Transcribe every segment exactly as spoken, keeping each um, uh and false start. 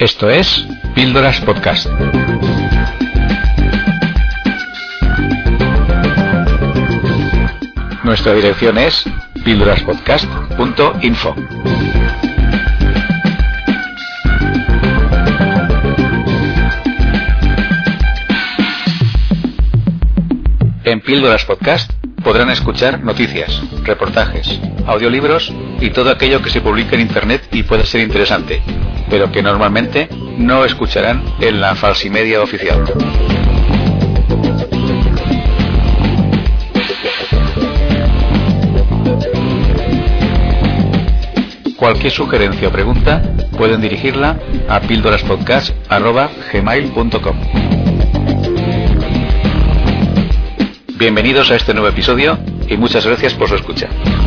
Esto es Píldoras Podcast. Nuestra dirección es píldoraspodcast punto info. En Píldoras Podcast podrán escuchar noticias, reportajes, audiolibros y todo aquello que se publica en Internet y puede ser interesante, pero que normalmente no escucharán en la falsimedia oficial. Cualquier sugerencia o pregunta pueden dirigirla a píldoraspodcast arroba gmail punto com. Bienvenidos a este nuevo episodio y muchas gracias por su escucha.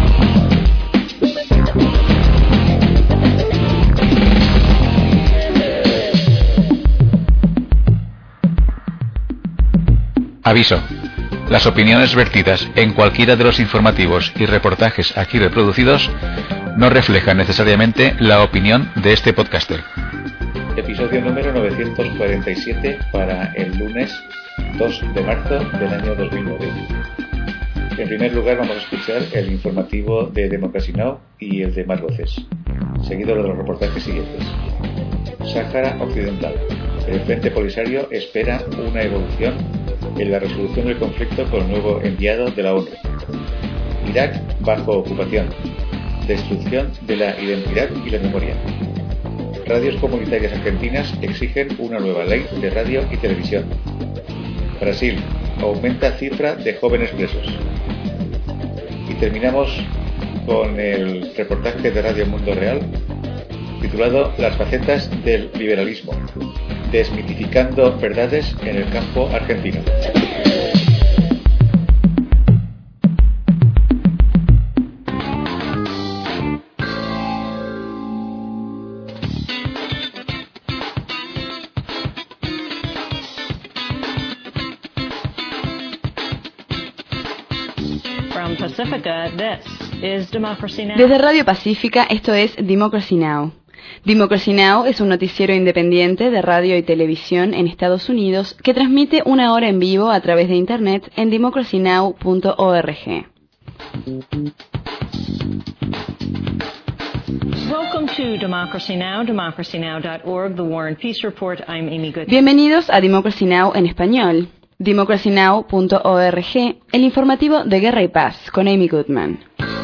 Aviso. Las opiniones vertidas en cualquiera de los informativos y reportajes aquí reproducidos no reflejan necesariamente la opinión de este podcaster. Episodio número novecientos cuarenta y siete para el lunes dos de marzo del año dos mil nueve. En primer lugar vamos a escuchar el informativo de Democracy Now! Y el de Más Voces, seguido de los reportajes siguientes. Sáhara Occidental. El Frente Polisario espera una evolución en la resolución del conflicto con el nuevo enviado de la ONU. Irak bajo ocupación. Destrucción de la identidad y la memoria. Radios comunitarias argentinas exigen una nueva ley de radio y televisión. Brasil aumenta cifra de jóvenes presos. Y terminamos con el reportaje de Radio Mundo Real titulado Las facetas del liberalismo, desmitificando verdades en el campo argentino. Desde Radio Pacífica, esto es Democracy Now! Democracy Now! Es un noticiero independiente de radio y televisión en Estados Unidos que transmite una hora en vivo a través de Internet en democracy now punto org. Welcome to Democracy Now!, democracy now dot org, The War and Peace Report. I'm Amy Goodman. Bienvenidos a Democracy Now! En español. democracy now punto org, el informativo de Guerra y Paz, con Amy Goodman.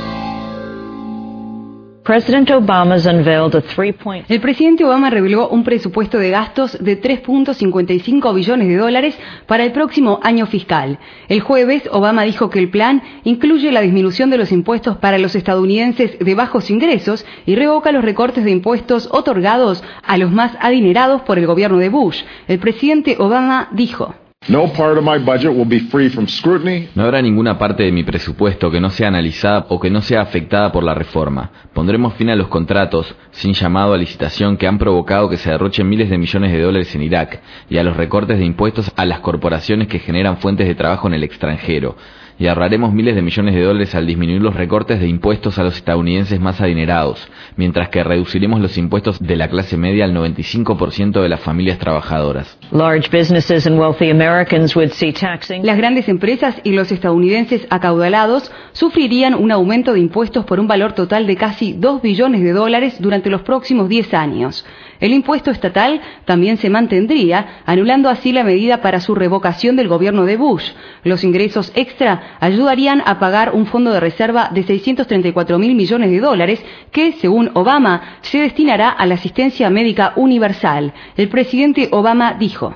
El presidente Obama reveló un presupuesto de gastos de tres punto cincuenta y cinco billones de dólares para el próximo año fiscal. El jueves, Obama dijo que el plan incluye la disminución de los impuestos para los estadounidenses de bajos ingresos y revoca los recortes de impuestos otorgados a los más adinerados por el gobierno de Bush. El presidente Obama dijo: No part of my budget will be free from scrutiny. No habrá ninguna parte de mi presupuesto que no sea analizada o que no sea afectada por la reforma. Pondremos fin a los contratos sin llamado a licitación que han provocado que se derrochen miles de millones de dólares en Irak y a los recortes de impuestos a las corporaciones que generan fuentes de trabajo en el extranjero. Y ahorraremos miles de millones de dólares al disminuir los recortes de impuestos a los estadounidenses más adinerados, mientras que reduciremos los impuestos de la clase media al noventa y cinco por ciento de las familias trabajadoras. Large businesses and wealthy Americans would see taxing. Las grandes empresas y los estadounidenses acaudalados sufrirían un aumento de impuestos por un valor total de casi dos billones de dólares durante los próximos diez años. El impuesto estatal también se mantendría, anulando así la medida para su revocación del gobierno de Bush. Los ingresos extra ayudarían a pagar un fondo de reserva de seiscientos treinta y cuatro mil millones de dólares que, según Obama, se destinará a la asistencia médica universal. El presidente Obama dijo: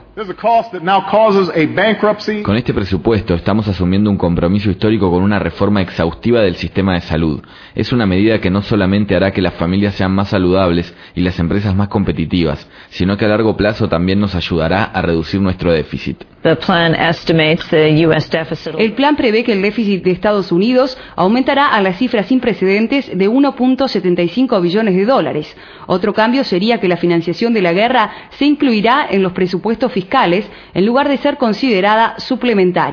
Con este presupuesto estamos asumiendo un compromiso histórico con una reforma exhaustiva del sistema de salud. Es una medida que no solamente hará que las familias sean más saludables y las empresas más competitivas, sino que a largo plazo también nos ayudará a reducir nuestro déficit. The plan estimates the U S deficit. El plan prevé que el déficit de Estados Unidos aumentará a las cifras sin precedentes de uno punto setenta y cinco billones de dólares. Otro cambio sería que la financiación de la guerra se incluirá en los presupuestos fiscales en lugar de ser considerada suplementaria.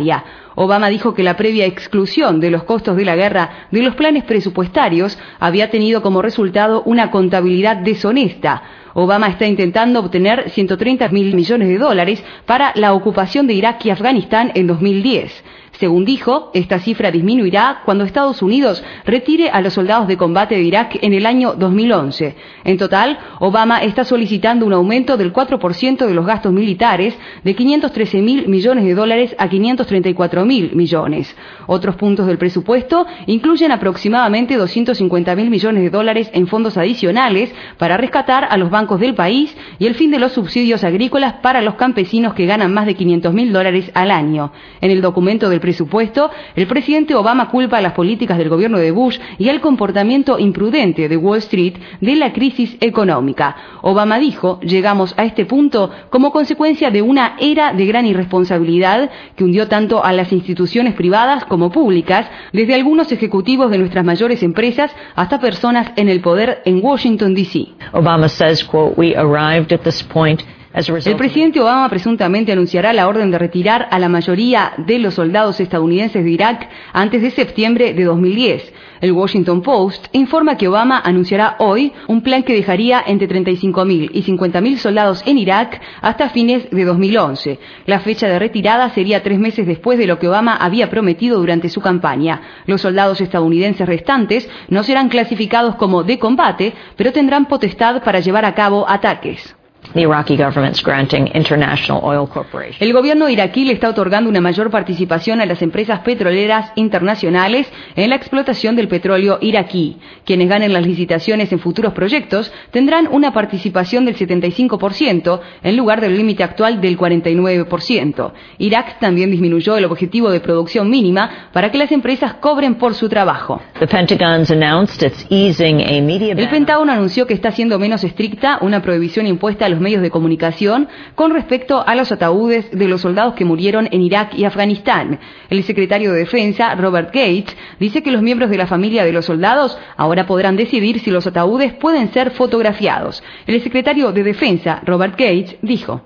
Obama dijo que la previa exclusión de los costos de la guerra de los planes presupuestarios había tenido como resultado una contabilidad deshonesta. Obama está intentando obtener ciento treinta mil millones de dólares para la ocupación de Irak y Afganistán en dos mil diez. Según dijo, esta cifra disminuirá cuando Estados Unidos retire a los soldados de combate de Irak en el año dos mil once. En total, Obama está solicitando un aumento del cuatro por ciento de los gastos militares de quinientos trece mil millones de dólares a quinientos treinta y cuatro mil millones. Otros puntos del presupuesto incluyen aproximadamente doscientos cincuenta mil millones de dólares en fondos adicionales para rescatar a los bancos del país y el fin de los subsidios agrícolas para los campesinos que ganan más de quinientos mil dólares al año. En el documento del presupuesto, el presidente Obama culpa a las políticas del gobierno de Bush y al comportamiento imprudente de Wall Street de la crisis económica. Obama dijo, llegamos a este punto como consecuencia de una era de gran irresponsabilidad que hundió tanto a las instituciones privadas como públicas, desde algunos ejecutivos de nuestras mayores empresas hasta personas en el poder en Washington, D C Obama says, quote, "We arrived at this point El presidente Obama presuntamente anunciará la orden de retirar a la mayoría de los soldados estadounidenses de Irak antes de septiembre de dos mil diez. El Washington Post informa que Obama anunciará hoy un plan que dejaría entre treinta y cinco mil y cincuenta mil soldados en Irak hasta fines de dos mil once. La fecha de retirada sería tres meses después de lo que Obama había prometido durante su campaña. Los soldados estadounidenses restantes no serán clasificados como de combate, pero tendrán potestad para llevar a cabo ataques. The Iraqi government's granting International Oil Corporation. El gobierno iraquí le está otorgando una mayor participación a las empresas petroleras internacionales en la explotación del petróleo iraquí. Quienes ganen las licitaciones en futuros proyectos tendrán una participación del setenta y cinco por ciento en lugar del límite actual del cuarenta y nueve por ciento. Irak también disminuyó el objetivo de producción mínima para que las empresas cobren por su trabajo. The Pentagon's announced it's easing a media ban. El Pentágono anunció que está haciendo menos estricta una prohibición impuesta a los medios de comunicación con respecto a los ataúdes de los soldados que murieron en Irak y Afganistán. El secretario de Defensa, Robert Gates, dice que los miembros de la familia de los soldados ahora podrán decidir si los ataúdes pueden ser fotografiados. El secretario de Defensa, Robert Gates, dijo: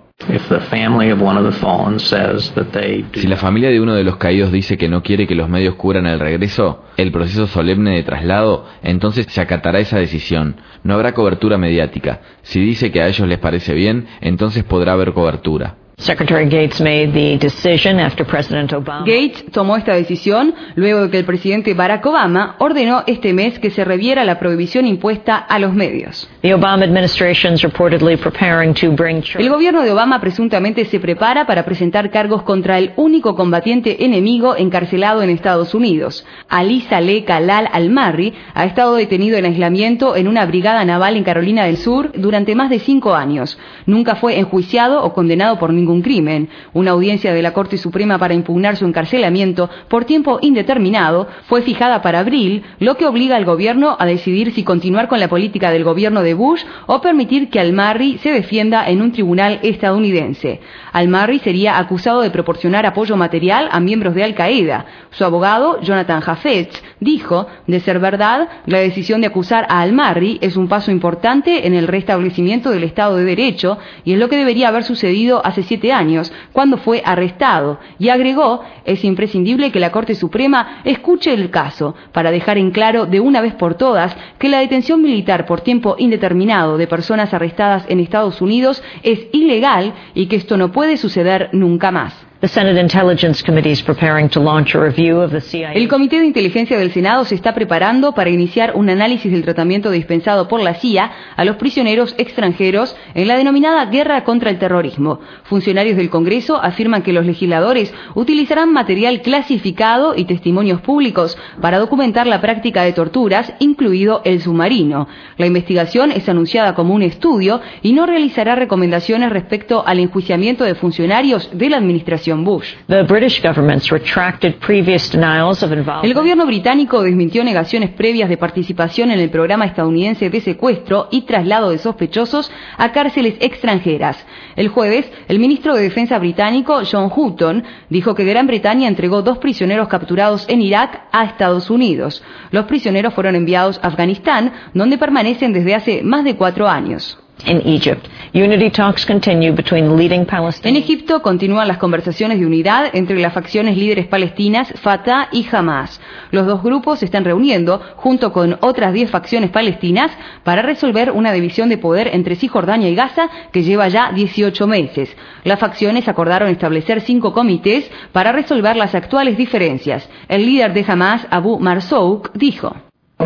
Si la familia de uno de los caídos dice que no quiere que los medios cubran el regreso, el proceso solemne de traslado, entonces se acatará esa decisión. No habrá cobertura mediática. Si dice que a ellos les parece bien, entonces podrá haber cobertura. Secretary Gates made the decision after President Obama. Gates tomó esta decisión luego de que el presidente Barack Obama ordenó este mes que se reviera la prohibición impuesta a los medios. The Obama administration is reportedly preparing to bring El gobierno de Obama presuntamente se prepara para presentar cargos contra el único combatiente enemigo encarcelado en Estados Unidos. Ali Saleh Kalal Al-Marri ha estado detenido en aislamiento en una brigada naval en Carolina del Sur durante más de cinco años. Nunca fue enjuiciado o condenado por ningún ningún crimen. Una audiencia de la Corte Suprema para impugnar su encarcelamiento por tiempo indeterminado fue fijada para abril, lo que obliga al gobierno a decidir si continuar con la política del gobierno de Bush o permitir que Al-Marri se defienda en un tribunal estadounidense. Al-Marri sería acusado de proporcionar apoyo material a miembros de Al-Qaeda. Su abogado, Jonathan Hafez, dijo, de ser verdad, la decisión de acusar a Al-Marri es un paso importante en el restablecimiento del Estado de Derecho y es lo que debería haber sucedido hace siete años, cuando fue arrestado, y agregó, es imprescindible que la Corte Suprema escuche el caso para dejar en claro de una vez por todas que la detención militar por tiempo indeterminado de personas arrestadas en Estados Unidos es ilegal y que esto no puede suceder nunca más. The Senate Intelligence Committee is preparing to launch a review of the C I A. El Comité de Inteligencia del Senado se está preparando para iniciar un análisis del tratamiento dispensado por la C I A a los prisioneros extranjeros en la denominada guerra contra el terrorismo. Funcionarios del Congreso afirman que los legisladores utilizarán material clasificado y testimonios públicos para documentar la práctica de torturas, incluido el submarino. La investigación es anunciada como un estudio y no realizará recomendaciones respecto al enjuiciamiento de funcionarios de la administración Bush. The British government's retracted previous denials of involvement. El gobierno británico desmintió negaciones previas de participación en el programa estadounidense de secuestro y traslado de sospechosos a cárceles extranjeras. El jueves, el ministro de Defensa británico, John Houghton, dijo que Gran Bretaña entregó dos prisioneros capturados en Irak a Estados Unidos. Los prisioneros fueron enviados a Afganistán, donde permanecen desde hace más de cuatro años. In Egypt, unity talks continue between the leading En Palestinian. Egipto continúan las conversaciones de unidad entre las facciones líderes palestinas Fatah y Hamas. Los dos grupos se están reuniendo junto con otras diez facciones palestinas para resolver una división de poder entre Cisjordania y Gaza que lleva ya dieciocho meses. Las facciones acordaron establecer cinco comités para resolver las actuales diferencias. El líder de Hamas, Abu Marzouk, dijo: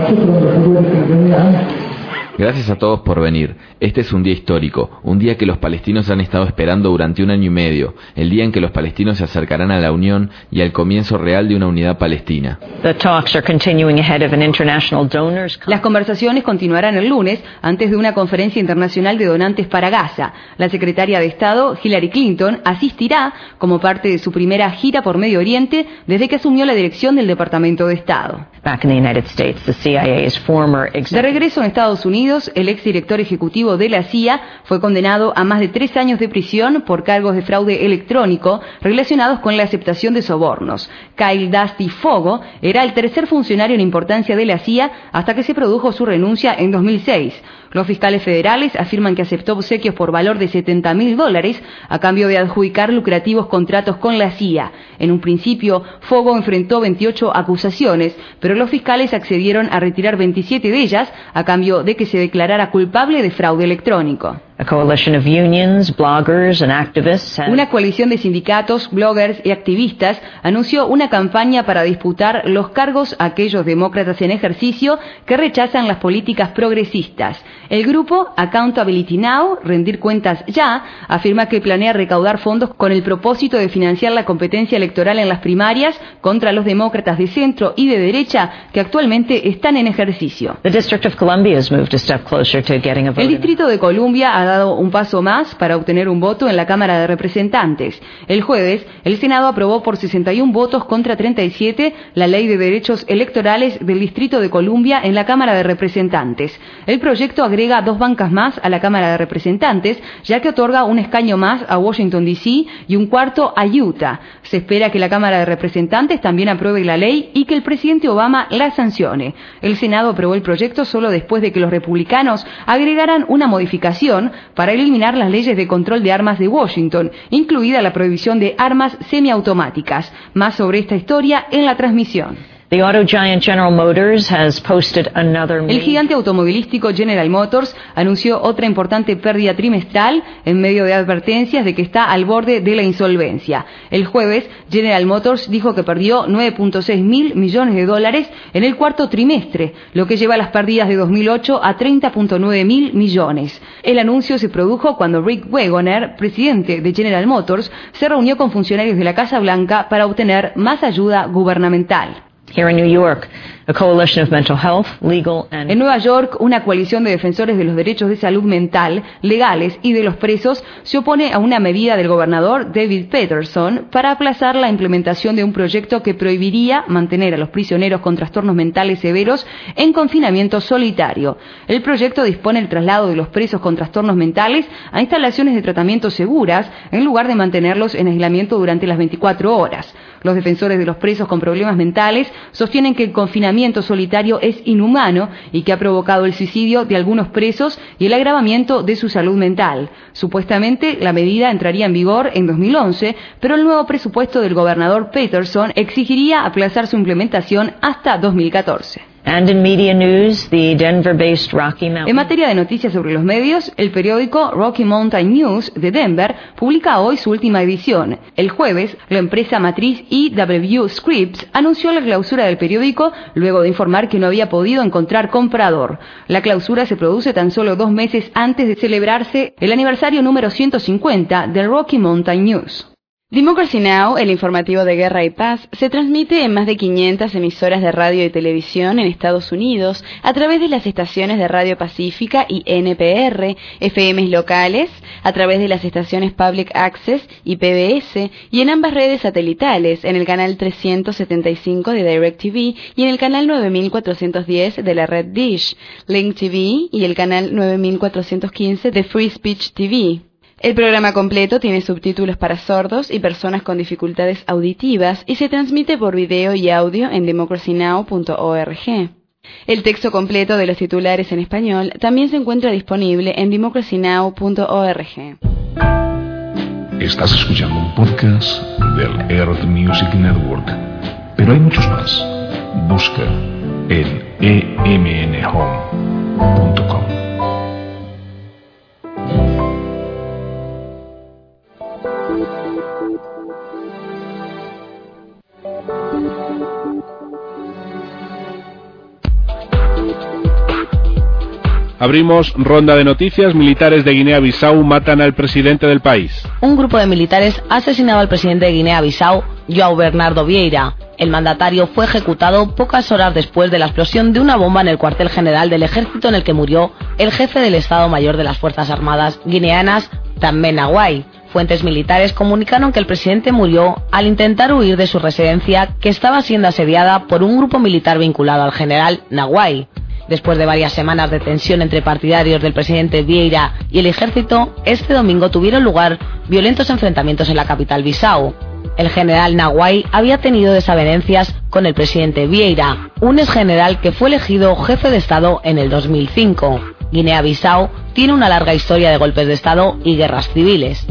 Gracias a todos por venir. Este es un día histórico, un día que los palestinos han estado esperando durante un año y medio, el día en que los palestinos se acercarán a la unión y al comienzo real de una unidad palestina. The talks are continuing ahead of an international donors conference. Las conversaciones continuarán el lunes antes de una conferencia internacional de donantes para Gaza. La secretaria de Estado, Hillary Clinton, asistirá como parte de su primera gira por Medio Oriente desde que asumió la dirección del Departamento de Estado. Back in the United States, the C I A's former De executive regreso en Estados Unidos, el exdirector ejecutivo de la C I A fue condenado a más de tres años de prisión por cargos de fraude electrónico relacionados con la aceptación de sobornos. Kyle Dusty Fogo era el tercer funcionario en importancia de la C I A hasta que se produjo su renuncia en dos mil seis. Los fiscales federales afirman que aceptó obsequios por valor de setenta mil dólares a cambio de adjudicar lucrativos contratos con la C I A. En un principio, Fogo enfrentó veintiocho acusaciones, pero los fiscales accedieron a retirar veintisiete de ellas a cambio de que se declarara culpable de fraude electrónico. A coalition of unions, bloggers, and activists has Una coalición de sindicatos, bloggers y activistas anunció una campaña para disputar los cargos a aquellos demócratas en ejercicio que rechazan las políticas progresistas. El grupo Accountability Now, Rendir Cuentas Ya, afirma que planea recaudar fondos con el propósito de financiar la competencia electoral en las primarias contra los demócratas de centro y de derecha que actualmente están en ejercicio. The District of Columbia has moved a step closer to getting a vote. El in- Distrito de Columbia ha dado un paso más para obtener un voto en la Cámara de Representantes. El jueves, el Senado aprobó por sesenta y uno votos contra treinta y siete la Ley de Derechos Electorales del Distrito de Columbia en la Cámara de Representantes. El proyecto agrega dos bancas más a la Cámara de Representantes, ya que otorga un escaño más a Washington D C y un cuarto a Utah. Se espera que la Cámara de Representantes también apruebe la ley y que el presidente Obama la sancione. El Senado aprobó el proyecto solo después de que los republicanos agregaran una modificación para eliminar las leyes de control de armas de Washington, incluida la prohibición de armas semiautomáticas. Más sobre esta historia en la transmisión. The auto giant General Motors has posted another El major- gigante automovilístico General Motors anunció otra importante pérdida trimestral en medio de advertencias de que está al borde de la insolvencia. El jueves, General Motors dijo que perdió nueve punto seis mil millones de dólares en el cuarto trimestre, lo que lleva las pérdidas de dos mil ocho a treinta punto nueve mil millones. El anuncio se produjo cuando Rick Wagoner, presidente de General Motors, se reunió con funcionarios de la Casa Blanca para obtener más ayuda gubernamental. Here in New York, a coalition of mental health, legal, and En Nueva York, una coalición de defensores de los derechos de salud mental, legales y de los presos se opone a una medida del gobernador David Peterson para aplazar la implementación de un proyecto que prohibiría mantener a los prisioneros con trastornos mentales severos en confinamiento solitario. El proyecto dispone el traslado de los presos con trastornos mentales a instalaciones de tratamiento seguras en lugar de mantenerlos en aislamiento durante las veinticuatro horas. Los defensores de los presos con problemas mentales sostienen que el confinamiento solitario es inhumano y que ha provocado el suicidio de algunos presos y el agravamiento de su salud mental. Supuestamente, la medida entraría en vigor en dos mil once, pero el nuevo presupuesto del gobernador Peterson exigiría aplazar su implementación hasta dos mil catorce. and in media news, the Denver-based Rocky En Mountain materia de noticias sobre los medios, el periódico Rocky Mountain News de Denver publica hoy su última edición. El jueves, la empresa matriz E W Scripps anunció la clausura del periódico luego de informar que no había podido encontrar comprador. La clausura se produce tan solo dos meses antes de celebrarse el aniversario número ciento cincuenta del Rocky Mountain News. Democracy Now!, el informativo de Guerra y Paz, se transmite en más de quinientas emisoras de radio y televisión en Estados Unidos a través de las estaciones de Radio Pacífica y N P R, F Ms locales, a través de las estaciones Public Access y P B S, y en ambas redes satelitales, en el canal trescientos setenta y cinco de DirecTV y en el canal nueve mil cuatrocientos diez de la red Dish, Link T V y el canal nueve mil cuatrocientos quince de Free Speech T V. El programa completo tiene subtítulos para sordos y personas con dificultades auditivas y se transmite por video y audio en democracy now punto org. El texto completo de los titulares en español también se encuentra disponible en democracy now punto org. Estás escuchando un podcast del Earth Music Network, pero hay muchos más. Busca en e m n home punto com. Abrimos ronda de noticias. Militares de Guinea-Bissau matan al presidente del país. Un grupo de militares ha asesinado al presidente de Guinea-Bissau, João Bernardo Vieira. El mandatario fue ejecutado pocas horas después de la explosión de una bomba en el cuartel general del ejército en el que murió el jefe del Estado Mayor de las Fuerzas Armadas guineanas, Tammé Nawai. Fuentes militares comunicaron que el presidente murió al intentar huir de su residencia, que estaba siendo asediada por un grupo militar vinculado al general Nawai. Después de varias semanas de tensión entre partidarios del presidente Vieira y el ejército, este domingo tuvieron lugar violentos enfrentamientos en la capital Bissau. El general Nawai había tenido desavenencias con el presidente Vieira, un exgeneral que fue elegido jefe de Estado en el dos mil cinco. Guinea-Bissau tiene una larga historia de golpes de Estado y guerras civiles.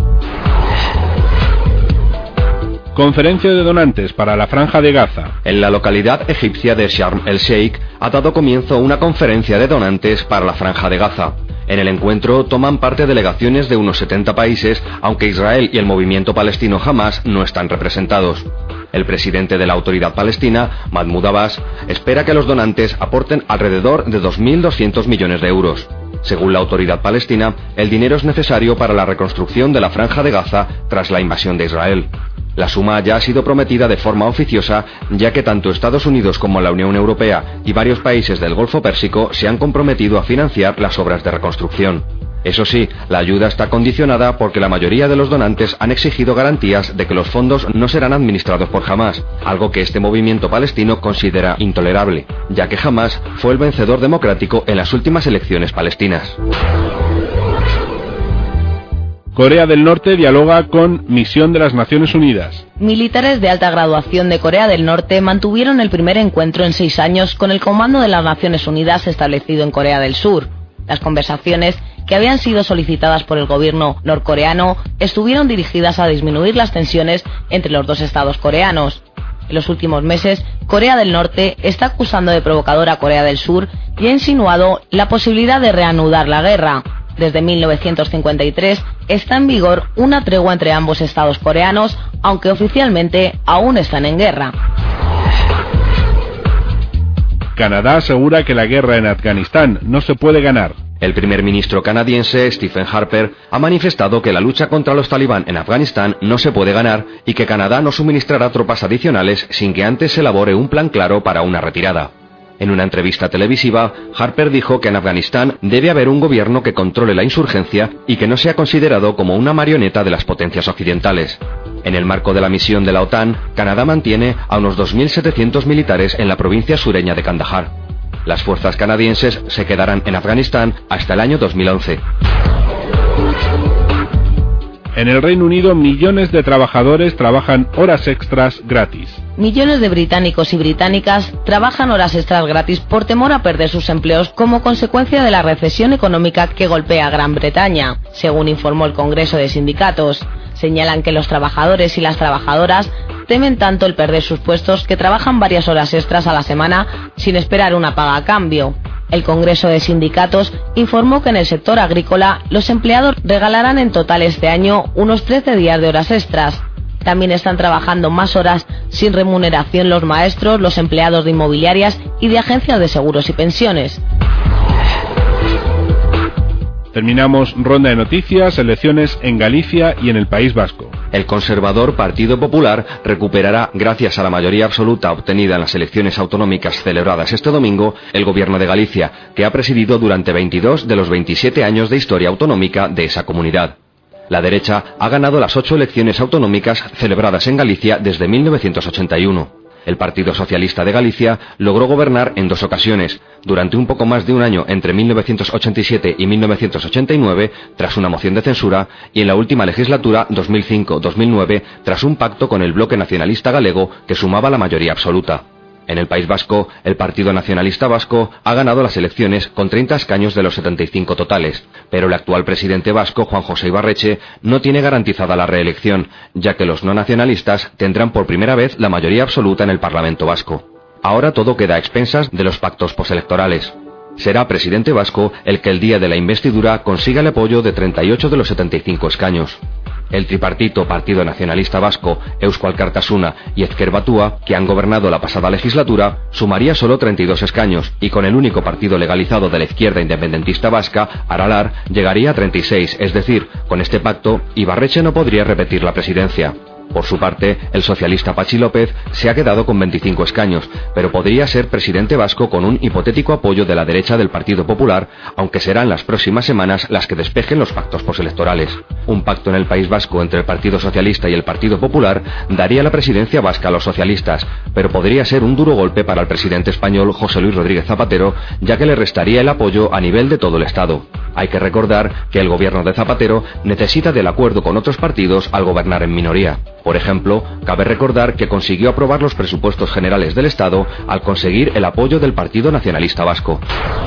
Conferencia de donantes para la Franja de Gaza. En la localidad egipcia de Sharm el-Sheikh ha dado comienzo una conferencia de donantes para la Franja de Gaza. En el encuentro toman parte delegaciones de unos setenta países, aunque Israel y el movimiento palestino Hamas no están representados. El presidente de la Autoridad Palestina, Mahmoud Abbas, espera que los donantes aporten alrededor de dos mil doscientos millones de euros. Según la Autoridad Palestina, el dinero es necesario para la reconstrucción de la Franja de Gaza tras la invasión de Israel. La suma ya ha sido prometida de forma oficiosa, ya que tanto Estados Unidos como la Unión Europea y varios países del Golfo Pérsico se han comprometido a financiar las obras de reconstrucción. Eso sí, la ayuda está condicionada porque la mayoría de los donantes han exigido garantías de que los fondos no serán administrados por Hamas, algo que este movimiento palestino considera intolerable, ya que Hamas fue el vencedor democrático en las últimas elecciones palestinas. Corea del Norte dialoga con Misión de las Naciones Unidas. Militares de alta graduación de Corea del Norte mantuvieron el primer encuentro en seis años con el Comando de las Naciones Unidas establecido en Corea del Sur. Las conversaciones, que habían sido solicitadas por el gobierno norcoreano, estuvieron dirigidas a disminuir las tensiones entre los dos estados coreanos. En los últimos meses, Corea del Norte está acusando de provocadora a Corea del Sur y ha insinuado la posibilidad de reanudar la guerra. Desde mil novecientos cincuenta y tres está en vigor una tregua entre ambos estados coreanos, aunque oficialmente aún están en guerra. Canadá asegura que la guerra en Afganistán no se puede ganar. El primer ministro canadiense, Stephen Harper, ha manifestado que la lucha contra los talibán en Afganistán no se puede ganar y que Canadá no suministrará tropas adicionales sin que antes se elabore un plan claro para una retirada. En una entrevista televisiva, Harper dijo que en Afganistán debe haber un gobierno que controle la insurgencia y que no sea considerado como una marioneta de las potencias occidentales. En el marco de la misión de la OTAN, Canadá mantiene a unos dos mil setecientos militares en la provincia sureña de Kandahar. Las fuerzas canadienses se quedarán en Afganistán hasta el año dos mil once. En el Reino Unido, millones de trabajadores trabajan horas extras gratis. Millones de británicos y británicas trabajan horas extras gratis por temor a perder sus empleos como consecuencia de la recesión económica que golpea a Gran Bretaña, según informó el Congreso de Sindicatos. Señalan que los trabajadores y las trabajadoras temen tanto el perder sus puestos que trabajan varias horas extras a la semana sin esperar una paga a cambio. El Congreso de Sindicatos informó que en el sector agrícola los empleados regalarán en total este año unos trece días de horas extras. También están trabajando más horas sin remuneración los maestros, los empleados de inmobiliarias y de agencias de seguros y pensiones. Terminamos ronda de noticias, elecciones en Galicia y en el País Vasco. El conservador Partido Popular recuperará, gracias a la mayoría absoluta obtenida en las elecciones autonómicas celebradas este domingo, el gobierno de Galicia, que ha presidido durante veintidós de los veintisiete años de historia autonómica de esa comunidad. La derecha ha ganado las ocho elecciones autonómicas celebradas en Galicia desde mil novecientos ochenta y uno. El Partido Socialista de Galicia logró gobernar en dos ocasiones, durante un poco más de un año entre mil novecientos ochenta y siete y mil novecientos ochenta y nueve, tras una moción de censura, y en la última legislatura dos mil cinco dos mil nueve, tras un pacto con el bloque nacionalista galego que sumaba la mayoría absoluta. En el País Vasco, el Partido Nacionalista Vasco ha ganado las elecciones con treinta escaños de los setenta y cinco totales, pero el actual presidente vasco, Juan José Ibarretxe, no tiene garantizada la reelección, ya que los no nacionalistas tendrán por primera vez la mayoría absoluta en el Parlamento vasco. Ahora todo queda a expensas de los pactos postelectorales. Será presidente vasco el que el día de la investidura consiga el apoyo de treinta y ocho de los setenta y cinco escaños. El tripartito Partido Nacionalista Vasco, Eusko Alkartasuna y Ezker Batua, que han gobernado la pasada legislatura, sumaría solo treinta y dos escaños, y con el único partido legalizado de la izquierda independentista vasca, Aralar, llegaría a treinta y seis, es decir, con este pacto, Ibarretxe no podría repetir la presidencia. Por su parte, el socialista Patxi López se ha quedado con veinticinco escaños, pero podría ser presidente vasco con un hipotético apoyo de la derecha del Partido Popular, aunque serán las próximas semanas las que despejen los pactos postelectorales. Un pacto en el País Vasco entre el Partido Socialista y el Partido Popular daría la presidencia vasca a los socialistas, pero podría ser un duro golpe para el presidente español José Luis Rodríguez Zapatero, ya que le restaría el apoyo a nivel de todo el Estado. Hay que recordar que el gobierno de Zapatero necesita del acuerdo con otros partidos al gobernar en minoría. Por ejemplo, cabe recordar que consiguió aprobar los presupuestos generales del Estado al conseguir el apoyo del Partido Nacionalista Vasco.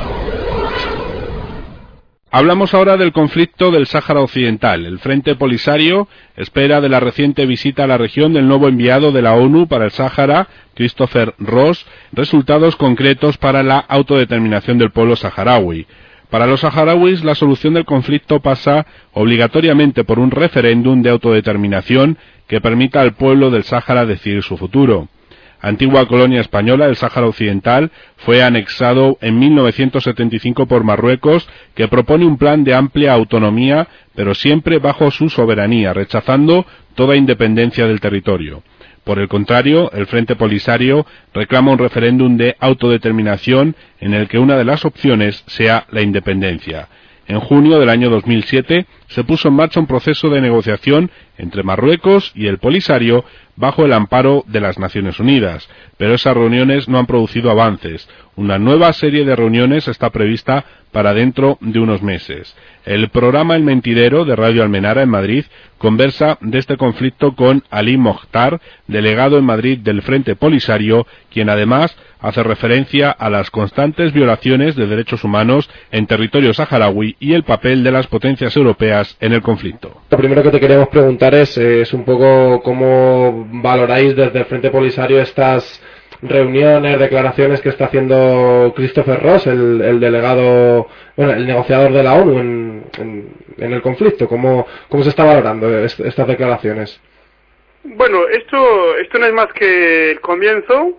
Hablamos ahora del conflicto del Sáhara Occidental. El Frente Polisario espera de la reciente visita a la región del nuevo enviado de la ONU para el Sáhara, Christopher Ross, resultados concretos para la autodeterminación del pueblo saharaui. Para los saharauis, la solución del conflicto pasa obligatoriamente por un referéndum de autodeterminación que permita al pueblo del Sáhara decidir su futuro. Antigua colonia española, el Sáhara Occidental fue anexado en mil novecientos setenta y cinco por Marruecos, que propone un plan de amplia autonomía, pero siempre bajo su soberanía, rechazando toda independencia del territorio. Por el contrario, el Frente Polisario reclama un referéndum de autodeterminación en el que una de las opciones sea la independencia. En junio del año dos mil siete se puso en marcha un proceso de negociación entre Marruecos y el Polisario bajo el amparo de las Naciones Unidas, pero esas reuniones no han producido avances. Una nueva serie de reuniones está prevista para dentro de unos meses. El programa El Mentidero de Radio Almenara en Madrid conversa de este conflicto con Ali Mokhtar, delegado en Madrid del Frente Polisario, quien además hace referencia a las constantes violaciones de derechos humanos en territorio saharaui y el papel de las potencias europeas en el conflicto. Lo primero que te queremos preguntar es, es un poco cómo valoráis desde el Frente Polisario estas reuniones, declaraciones que está haciendo Christopher Ross, el, el delegado, bueno, el negociador de la ONU en, en, en el conflicto. ¿Cómo, cómo se está valorando est- estas declaraciones? Bueno, esto, esto no es más que el comienzo.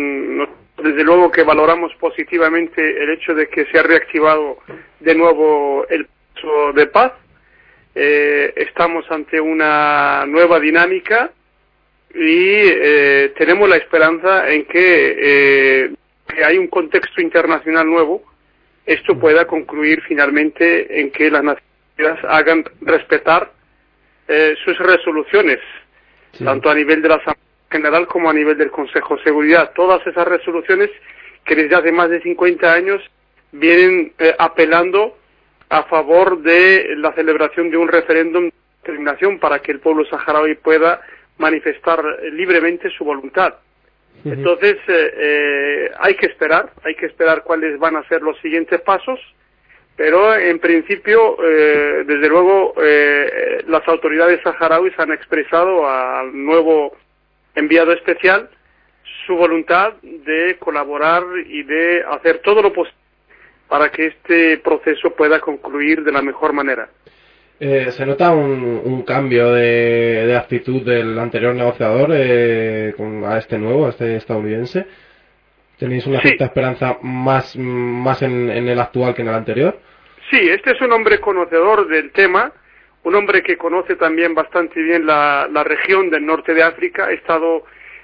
Desde luego que valoramos positivamente el hecho de que se ha reactivado de nuevo el proceso de paz. Eh, estamos ante una nueva dinámica y eh, tenemos la esperanza en que, eh, que hay un contexto internacional nuevo. Esto pueda concluir finalmente en que las Naciones Unidas hagan respetar eh, sus resoluciones, sí, tanto a nivel de la Asamblea General como a nivel del Consejo de Seguridad. Todas esas resoluciones que desde hace más de cincuenta años vienen eh, apelando a favor de la celebración de un referéndum de determinación para que el pueblo saharaui pueda manifestar libremente su voluntad. Uh-huh. Entonces, eh, eh, hay que esperar, hay que esperar cuáles van a ser los siguientes pasos, pero en principio, eh, desde luego, eh, las autoridades saharauis han expresado al nuevo enviado especial su voluntad de colaborar y de hacer todo lo posible para que este proceso pueda concluir de la mejor manera. Eh, ¿Se nota un, un cambio de, de actitud del anterior negociador eh, con, a este nuevo, a este estadounidense? ¿Tenéis una cierta sí. esperanza más, más en, en el actual que en el anterior? Sí, este es un hombre conocedor del tema, un hombre que conoce también bastante bien la, la región del norte de África. Ha estado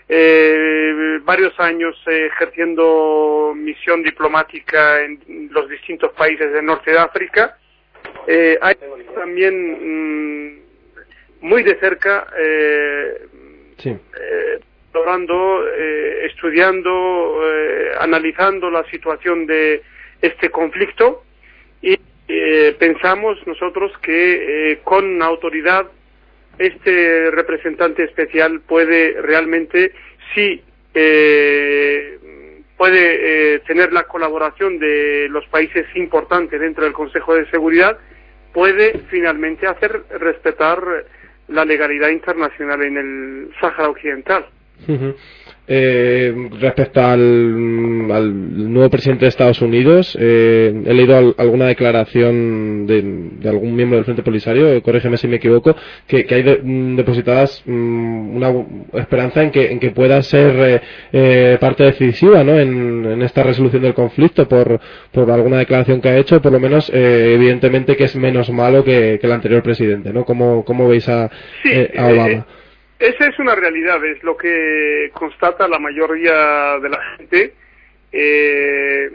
eh, varios años eh, ejerciendo misión diplomática en los distintos países del norte de África. Eh, hay también mmm, muy de cerca eh, sí. eh, explorando, eh, estudiando, eh, analizando la situación de este conflicto y eh, pensamos nosotros que eh, con autoridad este representante especial puede realmente, si eh, puede eh, tener la colaboración de los países importantes dentro del Consejo de Seguridad, puede finalmente hacer respetar la legalidad internacional en el Sáhara Occidental. Uh-huh. Eh, respecto al, al nuevo presidente de Estados Unidos, eh, he leído al, alguna declaración de, de algún miembro del Frente Polisario, eh, corrígeme si me equivoco, que, que hay de, mm, depositadas mm, una esperanza en que, en que pueda ser eh, eh, parte decisiva, ¿no?, en, en esta resolución del conflicto por, por alguna declaración que ha hecho, por lo menos eh, evidentemente que es menos malo que, que el anterior presidente, ¿no? ¿Cómo, cómo veis a, sí, eh, a Obama? Eh, Esa es una realidad, es lo que constata la mayoría de la gente. Eh,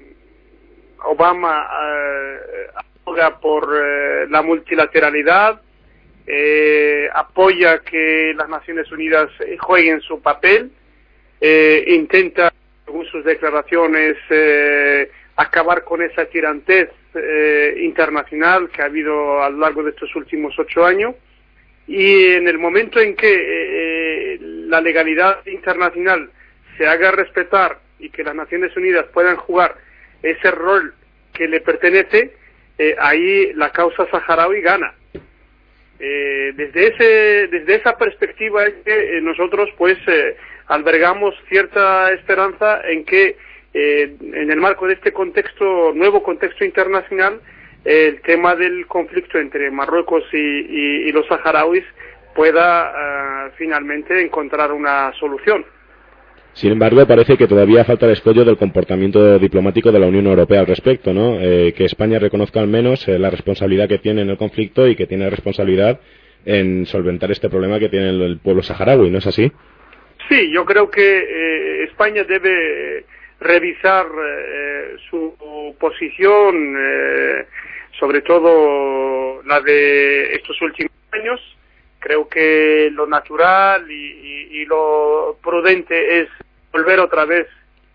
Obama eh, aboga por eh, la multilateralidad, eh, apoya que las Naciones Unidas jueguen su papel, eh, intenta, según sus declaraciones, eh, acabar con esa tirantez eh, internacional que ha habido a lo largo de estos últimos ocho años. Y en el momento en que eh, la legalidad internacional se haga respetar y que las Naciones Unidas puedan jugar ese rol que le pertenece, eh, ahí la causa saharaui gana. Eh, desde ese desde esa perspectiva es que eh, nosotros pues eh, albergamos cierta esperanza en que eh, en el marco de este contexto, nuevo contexto internacional, el tema del conflicto entre Marruecos y, y, y los saharauis pueda uh, finalmente encontrar una solución. Sin embargo, parece que todavía falta el escollo del comportamiento diplomático de la Unión Europea al respecto, ¿no? Eh, que España reconozca al menos eh, la responsabilidad que tiene en el conflicto y que tiene responsabilidad en solventar este problema que tiene el, el pueblo saharaui, ¿no es así? Sí, yo creo que eh, España debe revisar eh, su posición, eh, sobre todo la de estos últimos años. Creo que lo natural y, y, y lo prudente es volver otra vez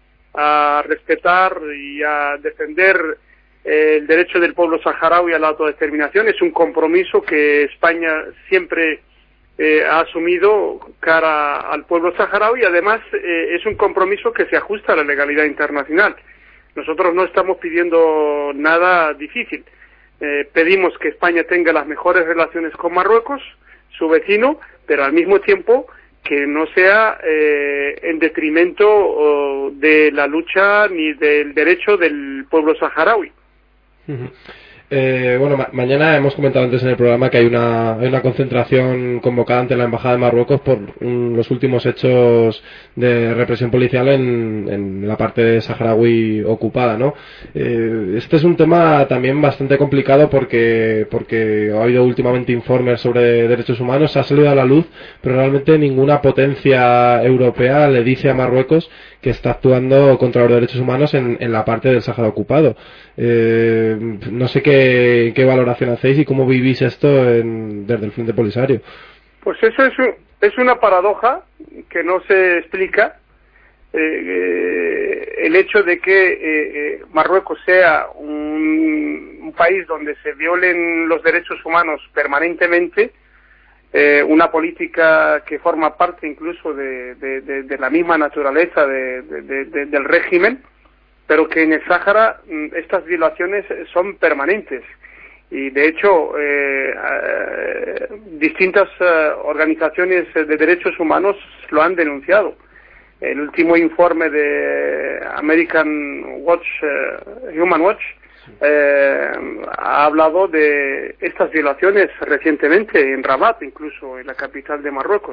a respetar y a defender el derecho del pueblo saharaui a la autodeterminación. Es un compromiso que España siempre eh, ha asumido cara al pueblo saharaui y además eh, es un compromiso que se ajusta a la legalidad internacional. Nosotros no estamos pidiendo nada difícil. Eh, pedimos que España tenga las mejores relaciones con Marruecos, su vecino, pero al mismo tiempo que no sea eh, en detrimento oh, de la lucha ni del derecho del pueblo saharaui. Uh-huh. Eh, bueno, ma- mañana hemos comentado antes en el programa que hay una, hay una concentración convocada ante la Embajada de Marruecos por un, los últimos hechos de represión policial en, en la parte saharaui ocupada, ¿no? Eh, este es un tema también bastante complicado porque, porque ha habido últimamente informes sobre derechos humanos, se ha salido a la luz, pero realmente ninguna potencia europea le dice a Marruecos que está actuando contra los derechos humanos en, en la parte del Sáhara ocupado. Eh, no sé qué, qué valoración hacéis y cómo vivís esto en, desde el Frente Polisario. Pues eso es, un, es una paradoja que no se explica. Eh, eh, el hecho de que eh, eh, Marruecos sea un, un país donde se violen los derechos humanos permanentemente, eh, una política que forma parte incluso de, de, de, de la misma naturaleza de, de, de, del régimen, pero que en el Sáhara estas violaciones son permanentes. Y de hecho, eh, eh, distintas eh, organizaciones de derechos humanos lo han denunciado. El último informe de American Watch, eh, Human Watch, eh, ha hablado de estas violaciones recientemente en Rabat, incluso en la capital de Marruecos,